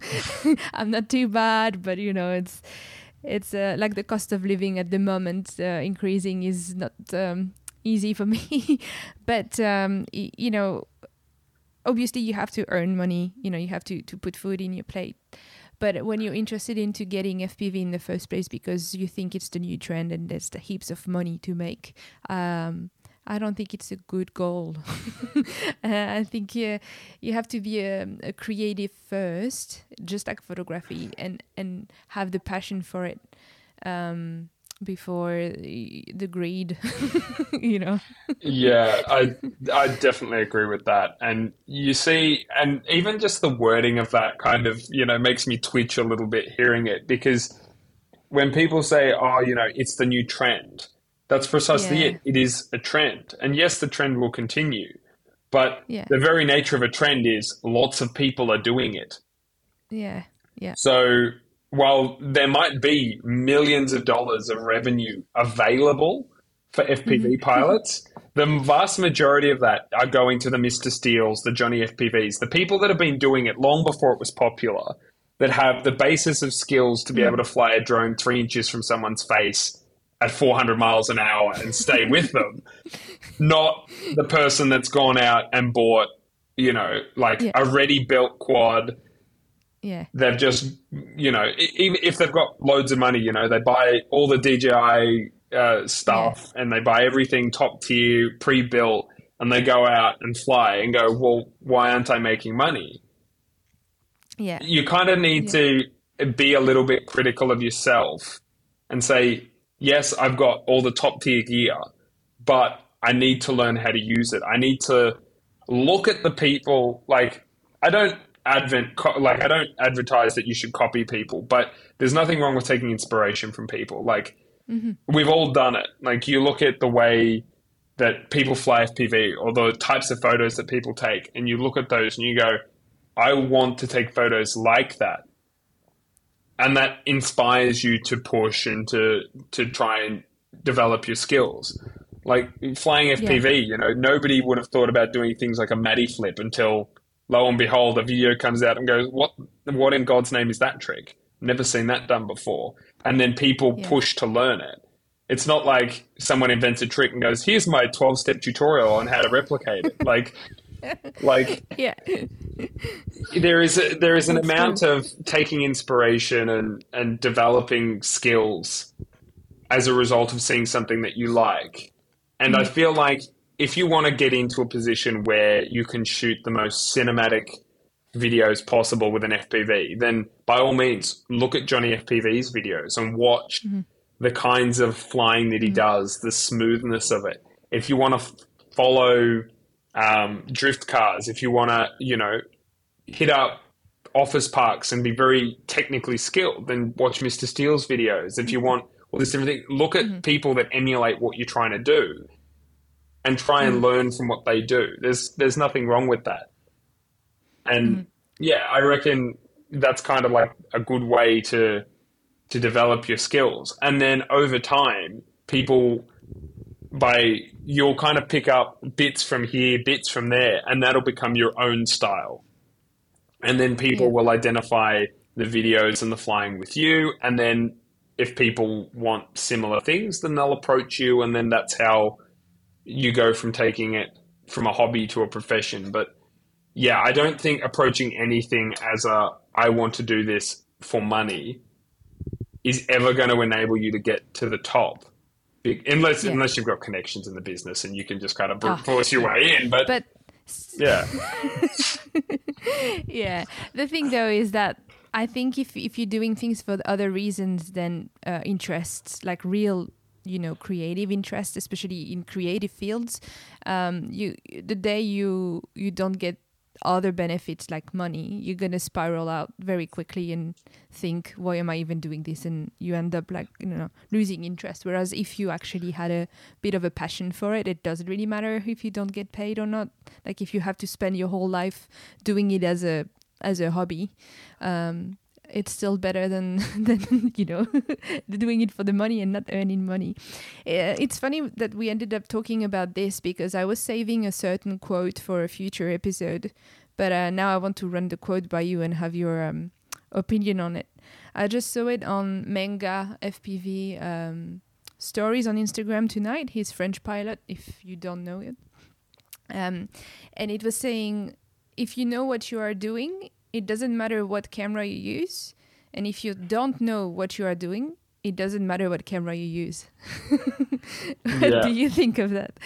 I'm not too bad, but you know, it's it's uh, like the cost of living at the moment uh, increasing is not um, easy for me. But um, y- you know, obviously you have to earn money. You know, you have to to put food in your plate. But when you're interested into getting F P V in the first place because you think it's the new trend and there's the heaps of money to make, um, I don't think it's a good goal. uh, I think uh, you have to be a, a creative first, just like photography, and, and have the passion for it um, before the the greed, you know. Yeah, I I definitely agree with that. And you see, and even just the wording of that kind of, you know, makes me twitch a little bit hearing it, because when people say, oh, you know, it's the new trend, that's precisely Yeah, it. It is a trend. And yes, the trend will continue, but yeah, the very nature of a trend is lots of people are doing it. yeah, yeah. So while there might be millions of dollars of revenue available for F P V pilots, the vast majority of that are going to the Mister Steels, the Johnny F P Vs, the people that have been doing it long before it was popular, that have the basis of skills to be able to fly a drone three inches from someone's face at four hundred miles an hour and stay with them, not the person that's gone out and bought, you know, like Yeah. a ready-built quad. Yeah. They've just, you know, e- even if they've got loads of money, you know, they buy all the D J I uh, stuff and they buy everything top tier, pre-built, and they go out and fly and go, well, why aren't I making money? Yeah. You kind of need Yeah. to be a little bit critical of yourself and say, yes, I've got all the top tier gear, but I need to learn how to use it. I need to look at the people. Like, I don't advent, co- like, I don't advertise that you should copy people, but there's nothing wrong with taking inspiration from people. Like, Mm-hmm. we've all done it. Like, you look at the way that people fly F P V or the types of photos that people take, and you look at those and you go, I want to take photos like that. And that inspires you to push and to, to try and develop your skills. Like flying F P V, yeah. you know, nobody would have thought about doing things like a Matty flip until, lo and behold, a video comes out and goes, what, what in God's name is that trick? Never seen that done before. And then people yeah. push to learn it. It's not like someone invents a trick and goes, here's my twelve-step tutorial on how to replicate it. Like, like yeah. there is a, there is an That's amount true. of taking inspiration and, and developing skills as a result of seeing something that you like. And mm. I feel like if you want to get into a position where you can shoot the most cinematic videos possible with an F P V, then by all means, look at Johnny F P V's videos and watch mm-hmm. the kinds of flying that he mm-hmm. does, the smoothness of it. If you want to f- follow um, drift cars, if you want to, you know, hit up office parks and be very technically skilled, then watch Mister Steele's videos. If you want all this different thing, look at mm-hmm. people that emulate what you're trying to do and try and mm-hmm. learn from what they do. There's there's nothing wrong with that. And mm-hmm. yeah, I reckon that's kind of like a good way to to develop your skills. And then over time, people by you'll kind of pick up bits from here, bits from there, and that'll become your own style. And then people yeah. will identify the videos and the flying with you. And then if people want similar things, then they'll approach you. And then that's how you go from taking it from a hobby to a profession. But yeah, I don't think approaching anything as a, I want to do this for money is ever going to enable you to get to the top. Unless, yeah. unless you've got connections in the business and you can just kind of oh, force your way in. But, but yeah. yeah. The thing though is that I think if, if you're doing things for other reasons than uh, interests, like real, you know, creative interests, especially in creative fields, um, you the day you you don't get other benefits like money, you're gonna spiral out very quickly and think, why am I even doing this? And you end up like, you know, losing interest. Whereas if you actually had a bit of a passion for it, it doesn't really matter if you don't get paid or not. Like if you have to spend your whole life doing it as a as a hobby, um, it's still better than, than you know, doing it for the money and not earning money. Uh, it's funny that we ended up talking about this because I was saving a certain quote for a future episode, but uh, now I want to run the quote by you and have your um, opinion on it. I just saw it on Manga F P V um, stories on Instagram tonight. He's French pilot, if you don't know it. Um, and it was saying, if you know what you are doing, it doesn't matter what camera you use. And if you don't know what you are doing, it doesn't matter what camera you use. What yeah. do you think of that?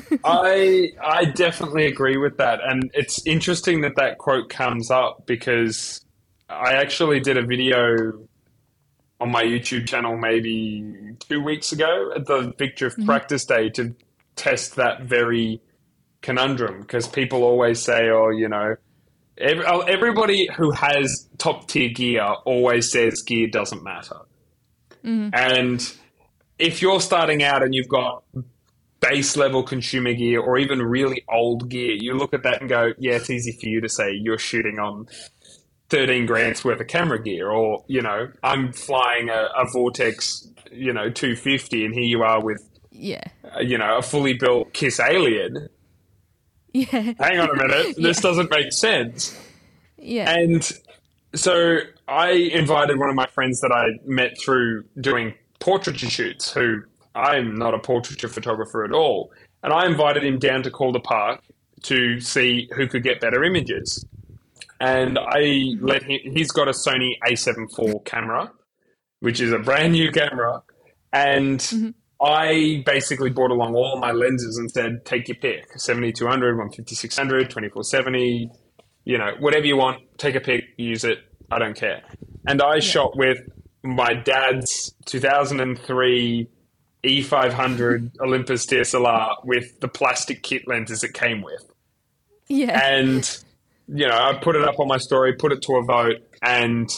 I I definitely agree with that. And it's interesting that that quote comes up because I actually did a video on my YouTube channel maybe two weeks ago at the Victor mm-hmm. Practice Day to test that very conundrum, because people always say, oh, you know, every, everybody who has top tier gear always says gear doesn't matter. Mm-hmm. And if you're starting out and you've got base level consumer gear or even really old gear, you look at that and go, yeah, it's easy for you to say you're shooting on thirteen grand's worth of camera gear, or, you know, I'm flying a, a Vortex, you know, two fifty and here you are with, yeah, uh, you know, a fully built Kiss Alien. Yeah. Hang on a minute. This yeah. doesn't make sense. Yeah. And so I invited one of my friends that I met through doing portraiture shoots, who I'm not a portraiture photographer at all. And I invited him down to Calder Park to see who could get better images. And I let him, he's got a Sony A seven four camera, which is a brand new camera. And mm-hmm. I basically brought along all my lenses and said, take your pick, seventy-two hundred, one fifty-six hundred, twenty-four seventy, you know, whatever you want, take a pick, use it. I don't care. And I yeah. shot with my dad's two thousand three E five hundred Olympus D S L R with the plastic kit lenses it came with. Yeah. And, you know, I put it up on my story, put it to a vote, and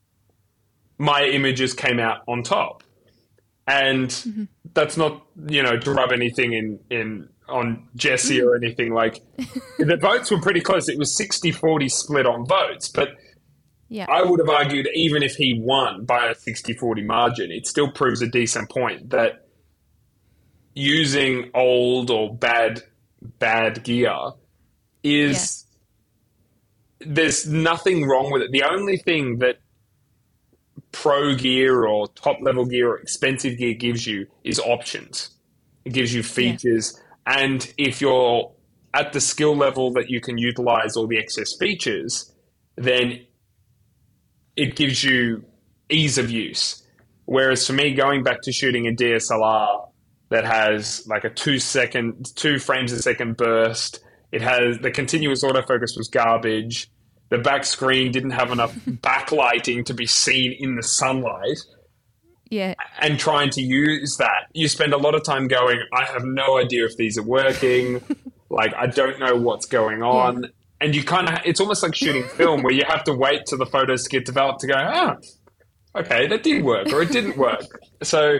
my images came out on top. And mm-hmm. that's not, you know, to rub anything in, in on Jesse or anything. Like, the votes were pretty close. It was sixty forty split on votes. But yeah. I would have argued even if he won by a sixty forty margin, it still proves a decent point that using old or bad bad gear is yeah. there's nothing wrong with it. The only thing that pro gear or top level gear or expensive gear gives you is options. It gives you features. Yeah. And if you're at the skill level that you can utilize all the excess features, then it gives you ease of use. Whereas for me, going back to shooting a D S L R that has like a two second, two frames a second burst, it has the continuous autofocus was garbage. The back screen didn't have enough backlighting to be seen in the sunlight. Yeah. And trying to use that, you spend a lot of time going, I have no idea if these are working. Like, I don't know what's going on. Yeah. And you kind of, it's almost like shooting film where you have to wait till the photos get developed to go, ah, okay, that did work or it didn't work. So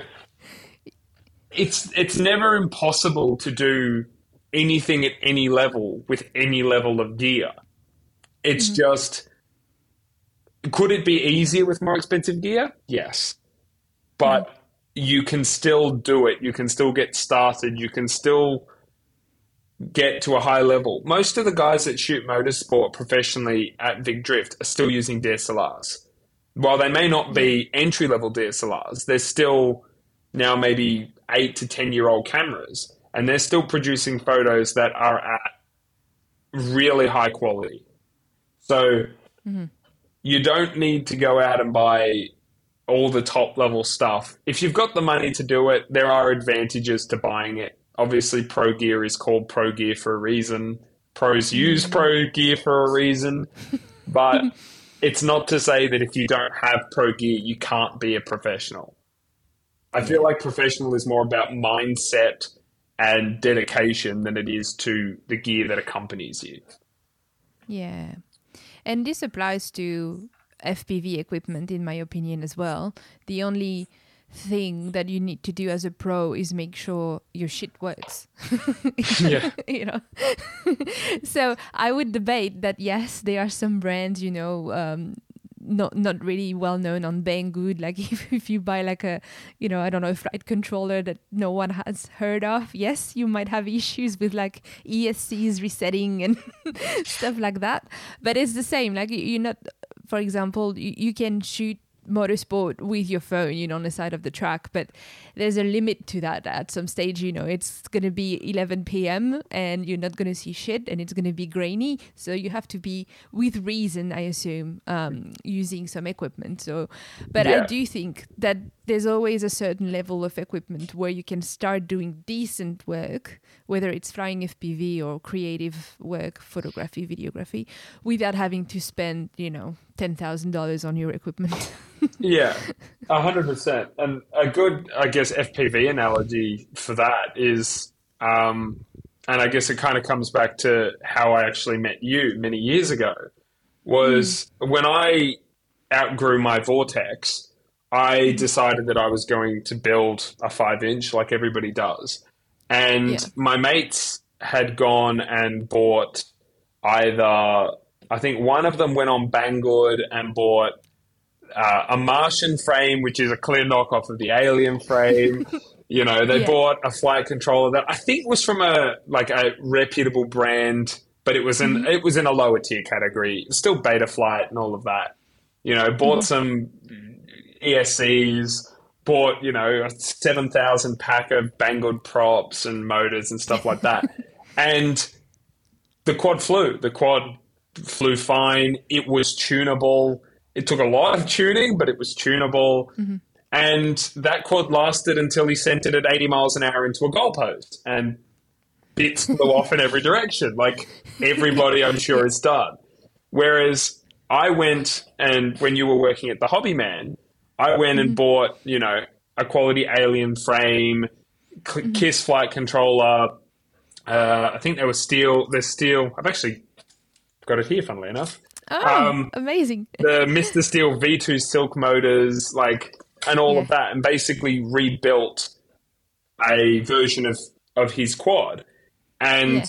it's it's never impossible to do anything at any level with any level of gear. It's mm-hmm. just, could it be easier with more expensive gear? Yes. But mm-hmm. you can still do it. You can still get started. You can still get to a high level. Most of the guys that shoot motorsport professionally at Vic Drift are still using D S L Rs. While they may not be entry-level D S L Rs, they're still now maybe eight to ten-year-old cameras, and they're still producing photos that are at really high quality. So mm-hmm. you don't need to go out and buy all the top-level stuff. If you've got the money to do it, there are advantages to buying it. Obviously, pro gear is called pro gear for a reason. Pros use pro gear for a reason. But it's not to say that if you don't have pro gear, you can't be a professional. I feel like professional is more about mindset and dedication than it is to the gear that accompanies you. Yeah. And this applies to F P V equipment, in my opinion, as well. The only thing that you need to do as a pro is make sure your shit works. Yeah. You know. So I would debate that yes, there are some brands, you know, um, not not really well known on Banggood. Like if, if you buy like a, you know, I don't know, a flight controller that no one has heard of, yes, you might have issues with like E S Cs resetting and stuff like that. But it's the same. Like you're not, for example, you, you can shoot motorsport with your phone, you know, on the side of the track, but there's a limit to that. At some stage, you know, it's going to be eleven p.m. and you're not going to see shit and it's going to be grainy, so you have to be with reason, I assume, um using some equipment. So but yeah. I do think that there's always a certain level of equipment where you can start doing decent work, whether it's flying F P V or creative work, photography, videography, without having to spend, you know, ten thousand dollars on your equipment. Yeah, one hundred percent. And a good, I guess, F P V analogy for that is, um, and I guess it kind of comes back to how I actually met you many years ago, was mm. when I outgrew my Vortex, I decided that I was going to build a five inch like everybody does. And yeah. my mates had gone and bought either, I think one of them went on Banggood and bought uh, a Martian frame, which is a clear knockoff of the Alien frame. You know, they yeah. bought a flight controller that I think was from a like a reputable brand, but it was in mm-hmm. it was in a lower tier category. Still Betaflight and all of that. You know, bought mm-hmm. some E S Cs, bought, you know, a seven thousand pack of Banggood props and motors and stuff like that. And the quad flew. The quad flew fine. It was tunable. It took a lot of tuning, but it was tunable. Mm-hmm. And that quad lasted until he sent it at eighty miles an hour into a goalpost. And bits flew off in every direction. Like everybody, I'm sure, is done. Whereas I went, and when you were working at the Hobbyman, I went and mm-hmm. bought, you know, a quality Alien frame, mm-hmm. KISS flight controller. Uh, I think they were steel. They're steel. I've actually got it here, funnily enough. Oh, um, amazing. The Mister Steel V two Silk motors, like, and all yeah. of that, and basically rebuilt a version of, of his quad. And yeah.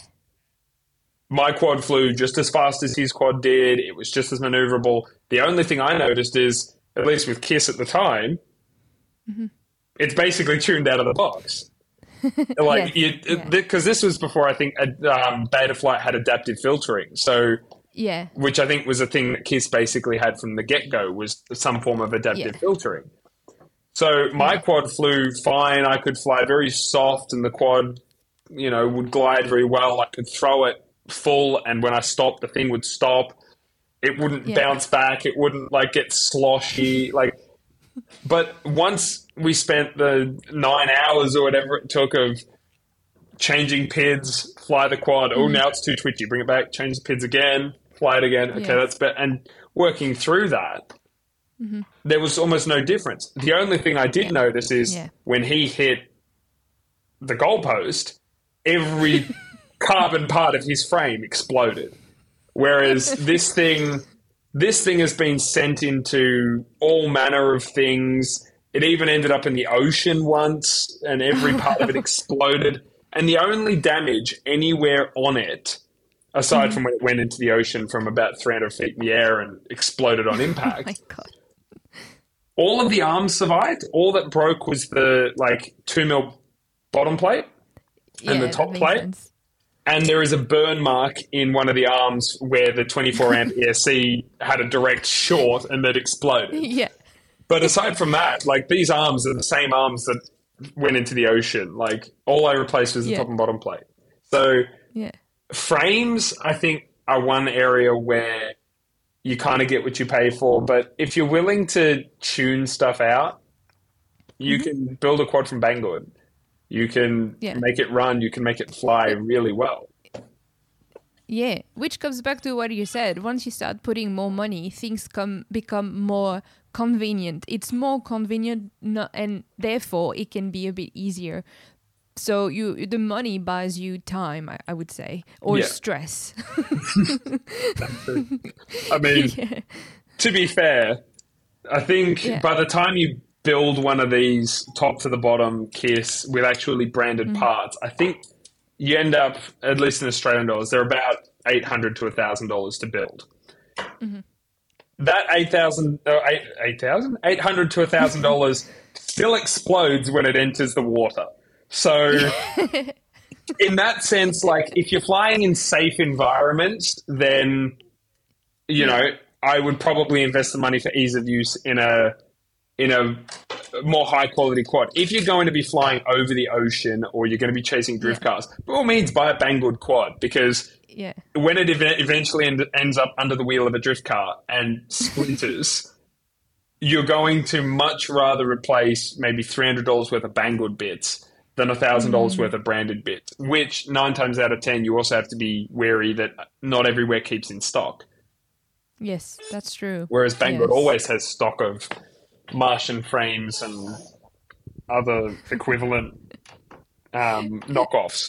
my quad flew just as fast as his quad did. It was just as maneuverable. The only thing I noticed is, at least with KISS at the time, mm-hmm. it's basically tuned out of the box. Like, because yeah. yeah. this was before I think um, Betaflight had adaptive filtering. So, yeah, which I think was a thing that KISS basically had from the get-go, was some form of adaptive yeah. filtering. So my yeah. quad flew fine. I could fly very soft, and the quad, you know, would glide very well. I could throw it full, and when I stopped, the thing would stop. It wouldn't yeah. bounce back. It wouldn't like get sloshy. Like, but once we spent the nine hours or whatever it took of changing P I Ds, fly the quad. Mm-hmm. Oh, now it's too twitchy. Bring it back. Change the P I Ds again. Fly it again. Okay, yeah. that's better. And working through that, mm-hmm. there was almost no difference. The only thing I did yeah. notice is yeah. when he hit the goalpost, every carbon part of his frame exploded. Whereas this thing, this thing has been sent into all manner of things. It even ended up in the ocean once, and every part of it exploded. And the only damage anywhere on it, aside mm-hmm. from when it went into the ocean from about three hundred feet in the air and exploded on impact, oh my God. all of the arms survived. All that broke was the like two mil bottom plate and yeah, the top that makes plate. Sense. And there is a burn mark in one of the arms where the twenty-four amp E S C had a direct short and that exploded. Yeah. But aside from that, like, these arms are the same arms that went into the ocean. Like, all I replaced was the yeah. top and bottom plate. So yeah. frames, I think, are one area where you kind of get what you pay for. But if you're willing to tune stuff out, you mm-hmm. can build a quad from Banggood. You can yeah. make it run. You can make it fly really well. Yeah, which comes back to what you said. Once you start putting more money, things come become more convenient. It's more convenient, no, and therefore it can be a bit easier. So you, the money buys you time, I, I would say, or yeah. stress. I mean, yeah. to be fair, I think yeah. by the time you build one of these top to the bottom KISS with actually branded mm-hmm. parts, I think you end up, at least in Australian dollars, they're about eight hundred to one thousand dollars to build. Mm-hmm. That eight thousand dollars, uh, eight, eight thousand dollars? eight hundred to one thousand dollars still explodes when it enters the water. So in that sense, like, if you're flying in safe environments, then, you yeah. know, I would probably invest the money for ease of use in a in a more high quality quad. If you're going to be flying over the ocean or you're going to be chasing drift yeah. cars, by all means, buy a Banggood quad, because yeah. when it ev- eventually end- ends up under the wheel of a drift car and splinters, you're going to much rather replace maybe three hundred dollars worth of Banggood bits than one thousand dollars mm. worth of branded bits, which nine times out of ten, you also have to be wary that not everywhere keeps in stock. Yes, that's true. Whereas Banggood yes. always has stock of Martian frames and other equivalent um, knockoffs.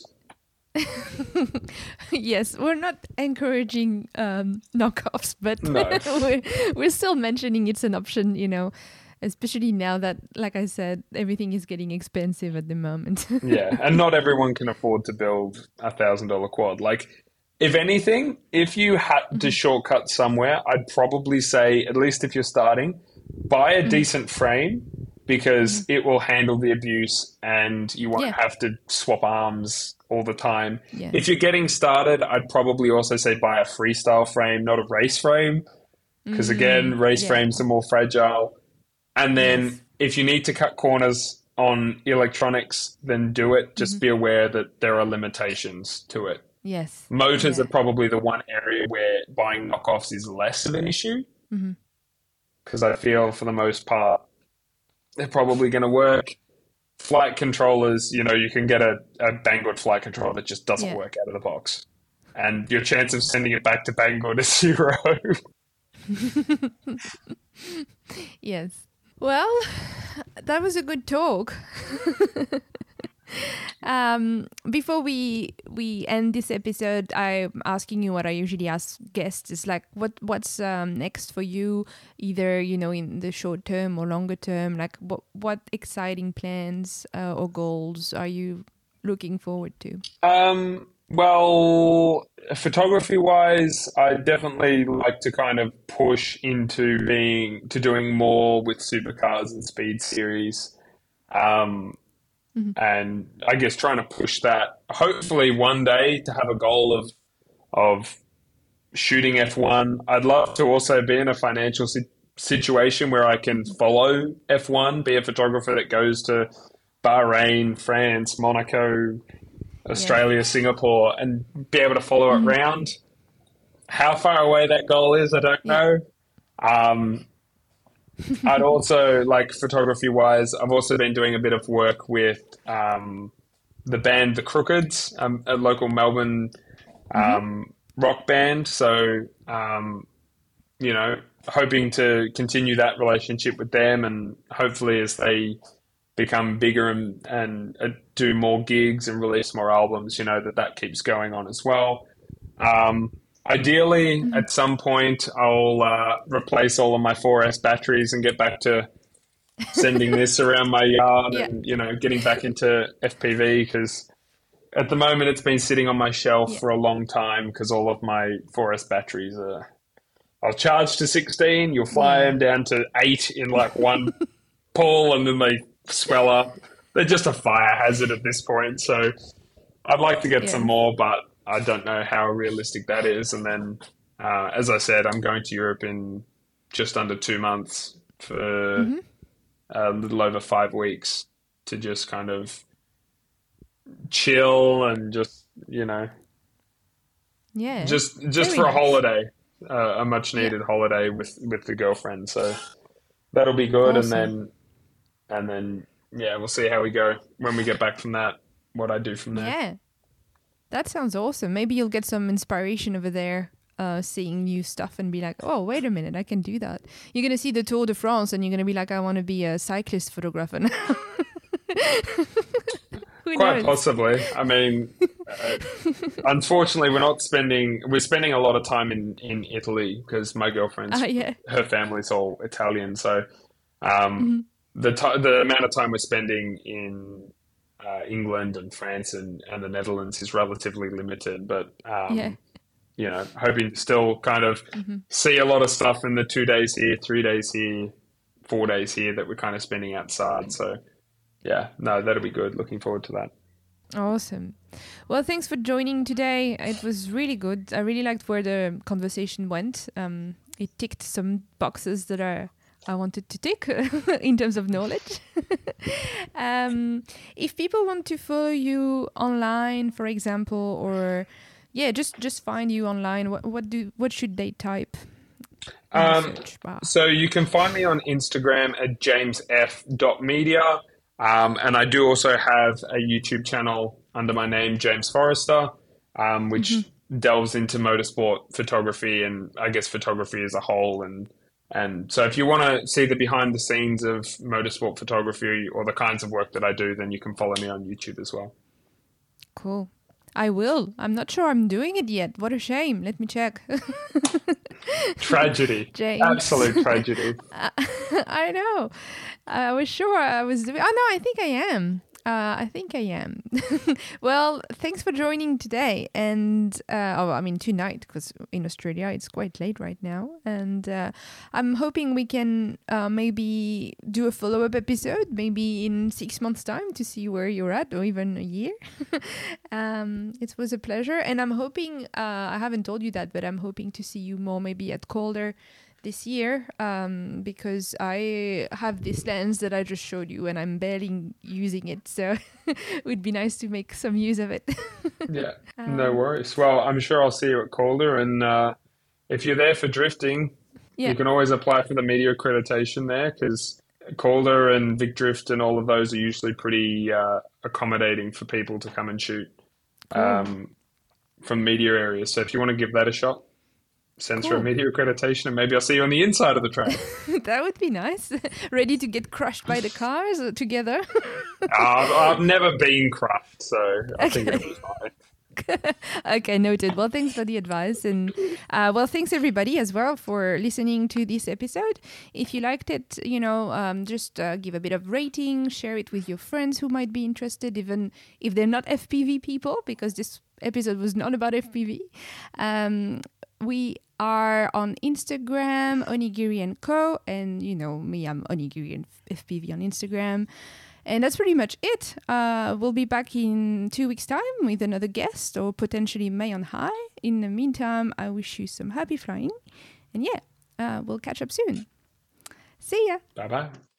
Yes, we're not encouraging um, knockoffs, but no. we're, we're still mentioning it's an option, you know, especially now that, like I said, everything is getting expensive at the moment. Yeah, and not everyone can afford to build a one thousand dollars quad. Like, if anything, if you had to mm-hmm. shortcut somewhere, I'd probably say, at least if you're starting, buy a mm-hmm. decent frame, because mm-hmm. it will handle the abuse and you won't yeah. have to swap arms all the time. Yeah. If you're getting started, I'd probably also say buy a freestyle frame, not a race frame, because mm-hmm. again, race yeah. frames are more fragile. And then yes. if you need to cut corners on electronics, then do it. Just Mm-hmm. be aware that there are limitations to it. Yes. Motors Yeah. are probably the one area where buying knockoffs is less of an issue Mm-hmm. because I feel for the most part they're probably going to work. Flight controllers, you know, you can get a, a Banggood flight controller that just doesn't Yeah. work out of the box. And your chance of sending it back to Banggood is zero. Yes. Well, that was a good talk. um, before we we end this episode, I'm asking you what I usually ask guests is like, what what's um, next for you, either you know in the short term or longer term. Like, what what exciting plans uh, or goals are you looking forward to? Um, well, photography wise, I definitely like to kind of push into being to doing more with supercars and speed series. Um, Mhm. and I guess trying to push that hopefully one day to have a goal of of shooting F one. I'd love to also be in a financial si- situation where I can follow F one, be a photographer that goes to Bahrain, France, Monaco, Australia, Singapore, and be able to follow it Mhm. round. How far away that goal is, I don't Yeah. know. Um, I'd also, like photography wise, I've also been doing a bit of work with um, the band The Crookeds, um, a local Melbourne Mhm. um, rock band. So, um, you know, hoping to continue that relationship with them, and hopefully as they become bigger and, and uh, do more gigs and release more albums, you know, that that keeps going on as well. Um, ideally, Mhm. at some point, I'll uh, replace all of my four S batteries and get back to sending this around my yard Yeah. and, you know, getting back into F P V because at the moment it's been sitting on my shelf Yeah. for a long time because all of my four S batteries are. I'll charge to sixteen, you'll fly Yeah. them down to eight in like one pull and then they swell up. They're just a fire hazard at this point. So I'd like to get some Yeah. more, but I don't know how realistic that is. And then, uh, as I said, I'm going to Europe in just under two months for Mhm. a little over five weeks to just kind of chill and just, you know, Yeah. just just Very for a nice. holiday, uh, a much Yeah. needed holiday with with the girlfriend. So that'll be good. And Awesome. then and then yeah, we'll see how we go when we get back from that. What I do from there. Yeah. That sounds awesome. Maybe you'll get some inspiration over there, uh, seeing new stuff and be like, oh, wait a minute, I can do that. You're going to see the Tour de France and you're going to be like, I want to be a cyclist photographer now. Who Quite knows? possibly. I mean, uh, unfortunately, we're not spending. We're spending a lot of time in in Italy because my girlfriend's Ah, yeah. her family's all Italian. So um, Mhm. the ti the amount of time we're spending in uh, England and France and, and the Netherlands is relatively limited. But Yeah. um, you know, hoping to still kind of Mhm. see a lot of stuff in the two days here, three days here, four days here that we're kind of spending outside. So yeah, no, that'll be good. Looking forward to that. Awesome. Well, thanks for joining today. It was really good. I really liked where the conversation went. Um, it ticked some boxes that are I wanted to tick in terms of knowledge. um, if people want to follow you online, for example, or yeah, just just find you online, what what do what should they type in the Um, search bar? so you can find me on Instagram at james f dot media. Um, and I do also have a YouTube channel under my name, James Forrester, um, which delves into motorsport photography and I guess photography as a whole. And and so if you want to see the behind the scenes of motorsport photography or the kinds of work that I do, then you can follow me on YouTube as well. Cool. I will. I'm not sure I'm doing it yet. What a shame. Let me check. Tragedy. James. Absolute tragedy. I know. I was sure I was doing. Oh no, I think I am. Uh, I think I am. Well, thanks for joining today, and uh, oh, I mean tonight, because in Australia it's quite late right now, and uh, I'm hoping we can uh, maybe do a follow-up episode, maybe in six months' time, to see where you're at, or even a year. um, it was a pleasure, and I'm hoping. Uh, I haven't told you that, but I'm hoping to see you more, maybe at Calder this year um, because I have this lens that I just showed you and I'm barely using it. So it would be nice to make some use of it. Yeah, no worries. Well, I'm sure I'll see you at Calder, and uh, if you're there for drifting, Yeah. you can always apply for the media accreditation there because Calder and Vic Drift and all of those are usually pretty uh, accommodating for people to come and shoot Cool. um, from media areas. So if you want to give that a shot, send through a Cool. media accreditation, and maybe I'll see you on the inside of the track. That would be nice. Ready to get crushed by the cars together. Uh, I've, I've never been crushed, so I think it'll be fine. Okay, noted. Well, thanks for the advice. And uh, well, thanks everybody as well for listening to this episode. If you liked it, you know, um, just uh, give a bit of rating, share it with your friends who might be interested, even if they're not F P V people, because this episode was not about F P V. Um, we are on Instagram, Onigiri and Co. And, you know, me, I'm Onigiri and F P V on Instagram. And that's pretty much it. Uh, we'll be back in two weeks' time with another guest or potentially May on High. In the meantime, I wish you some happy flying. And yeah, uh, we'll catch up soon. See ya. Bye bye.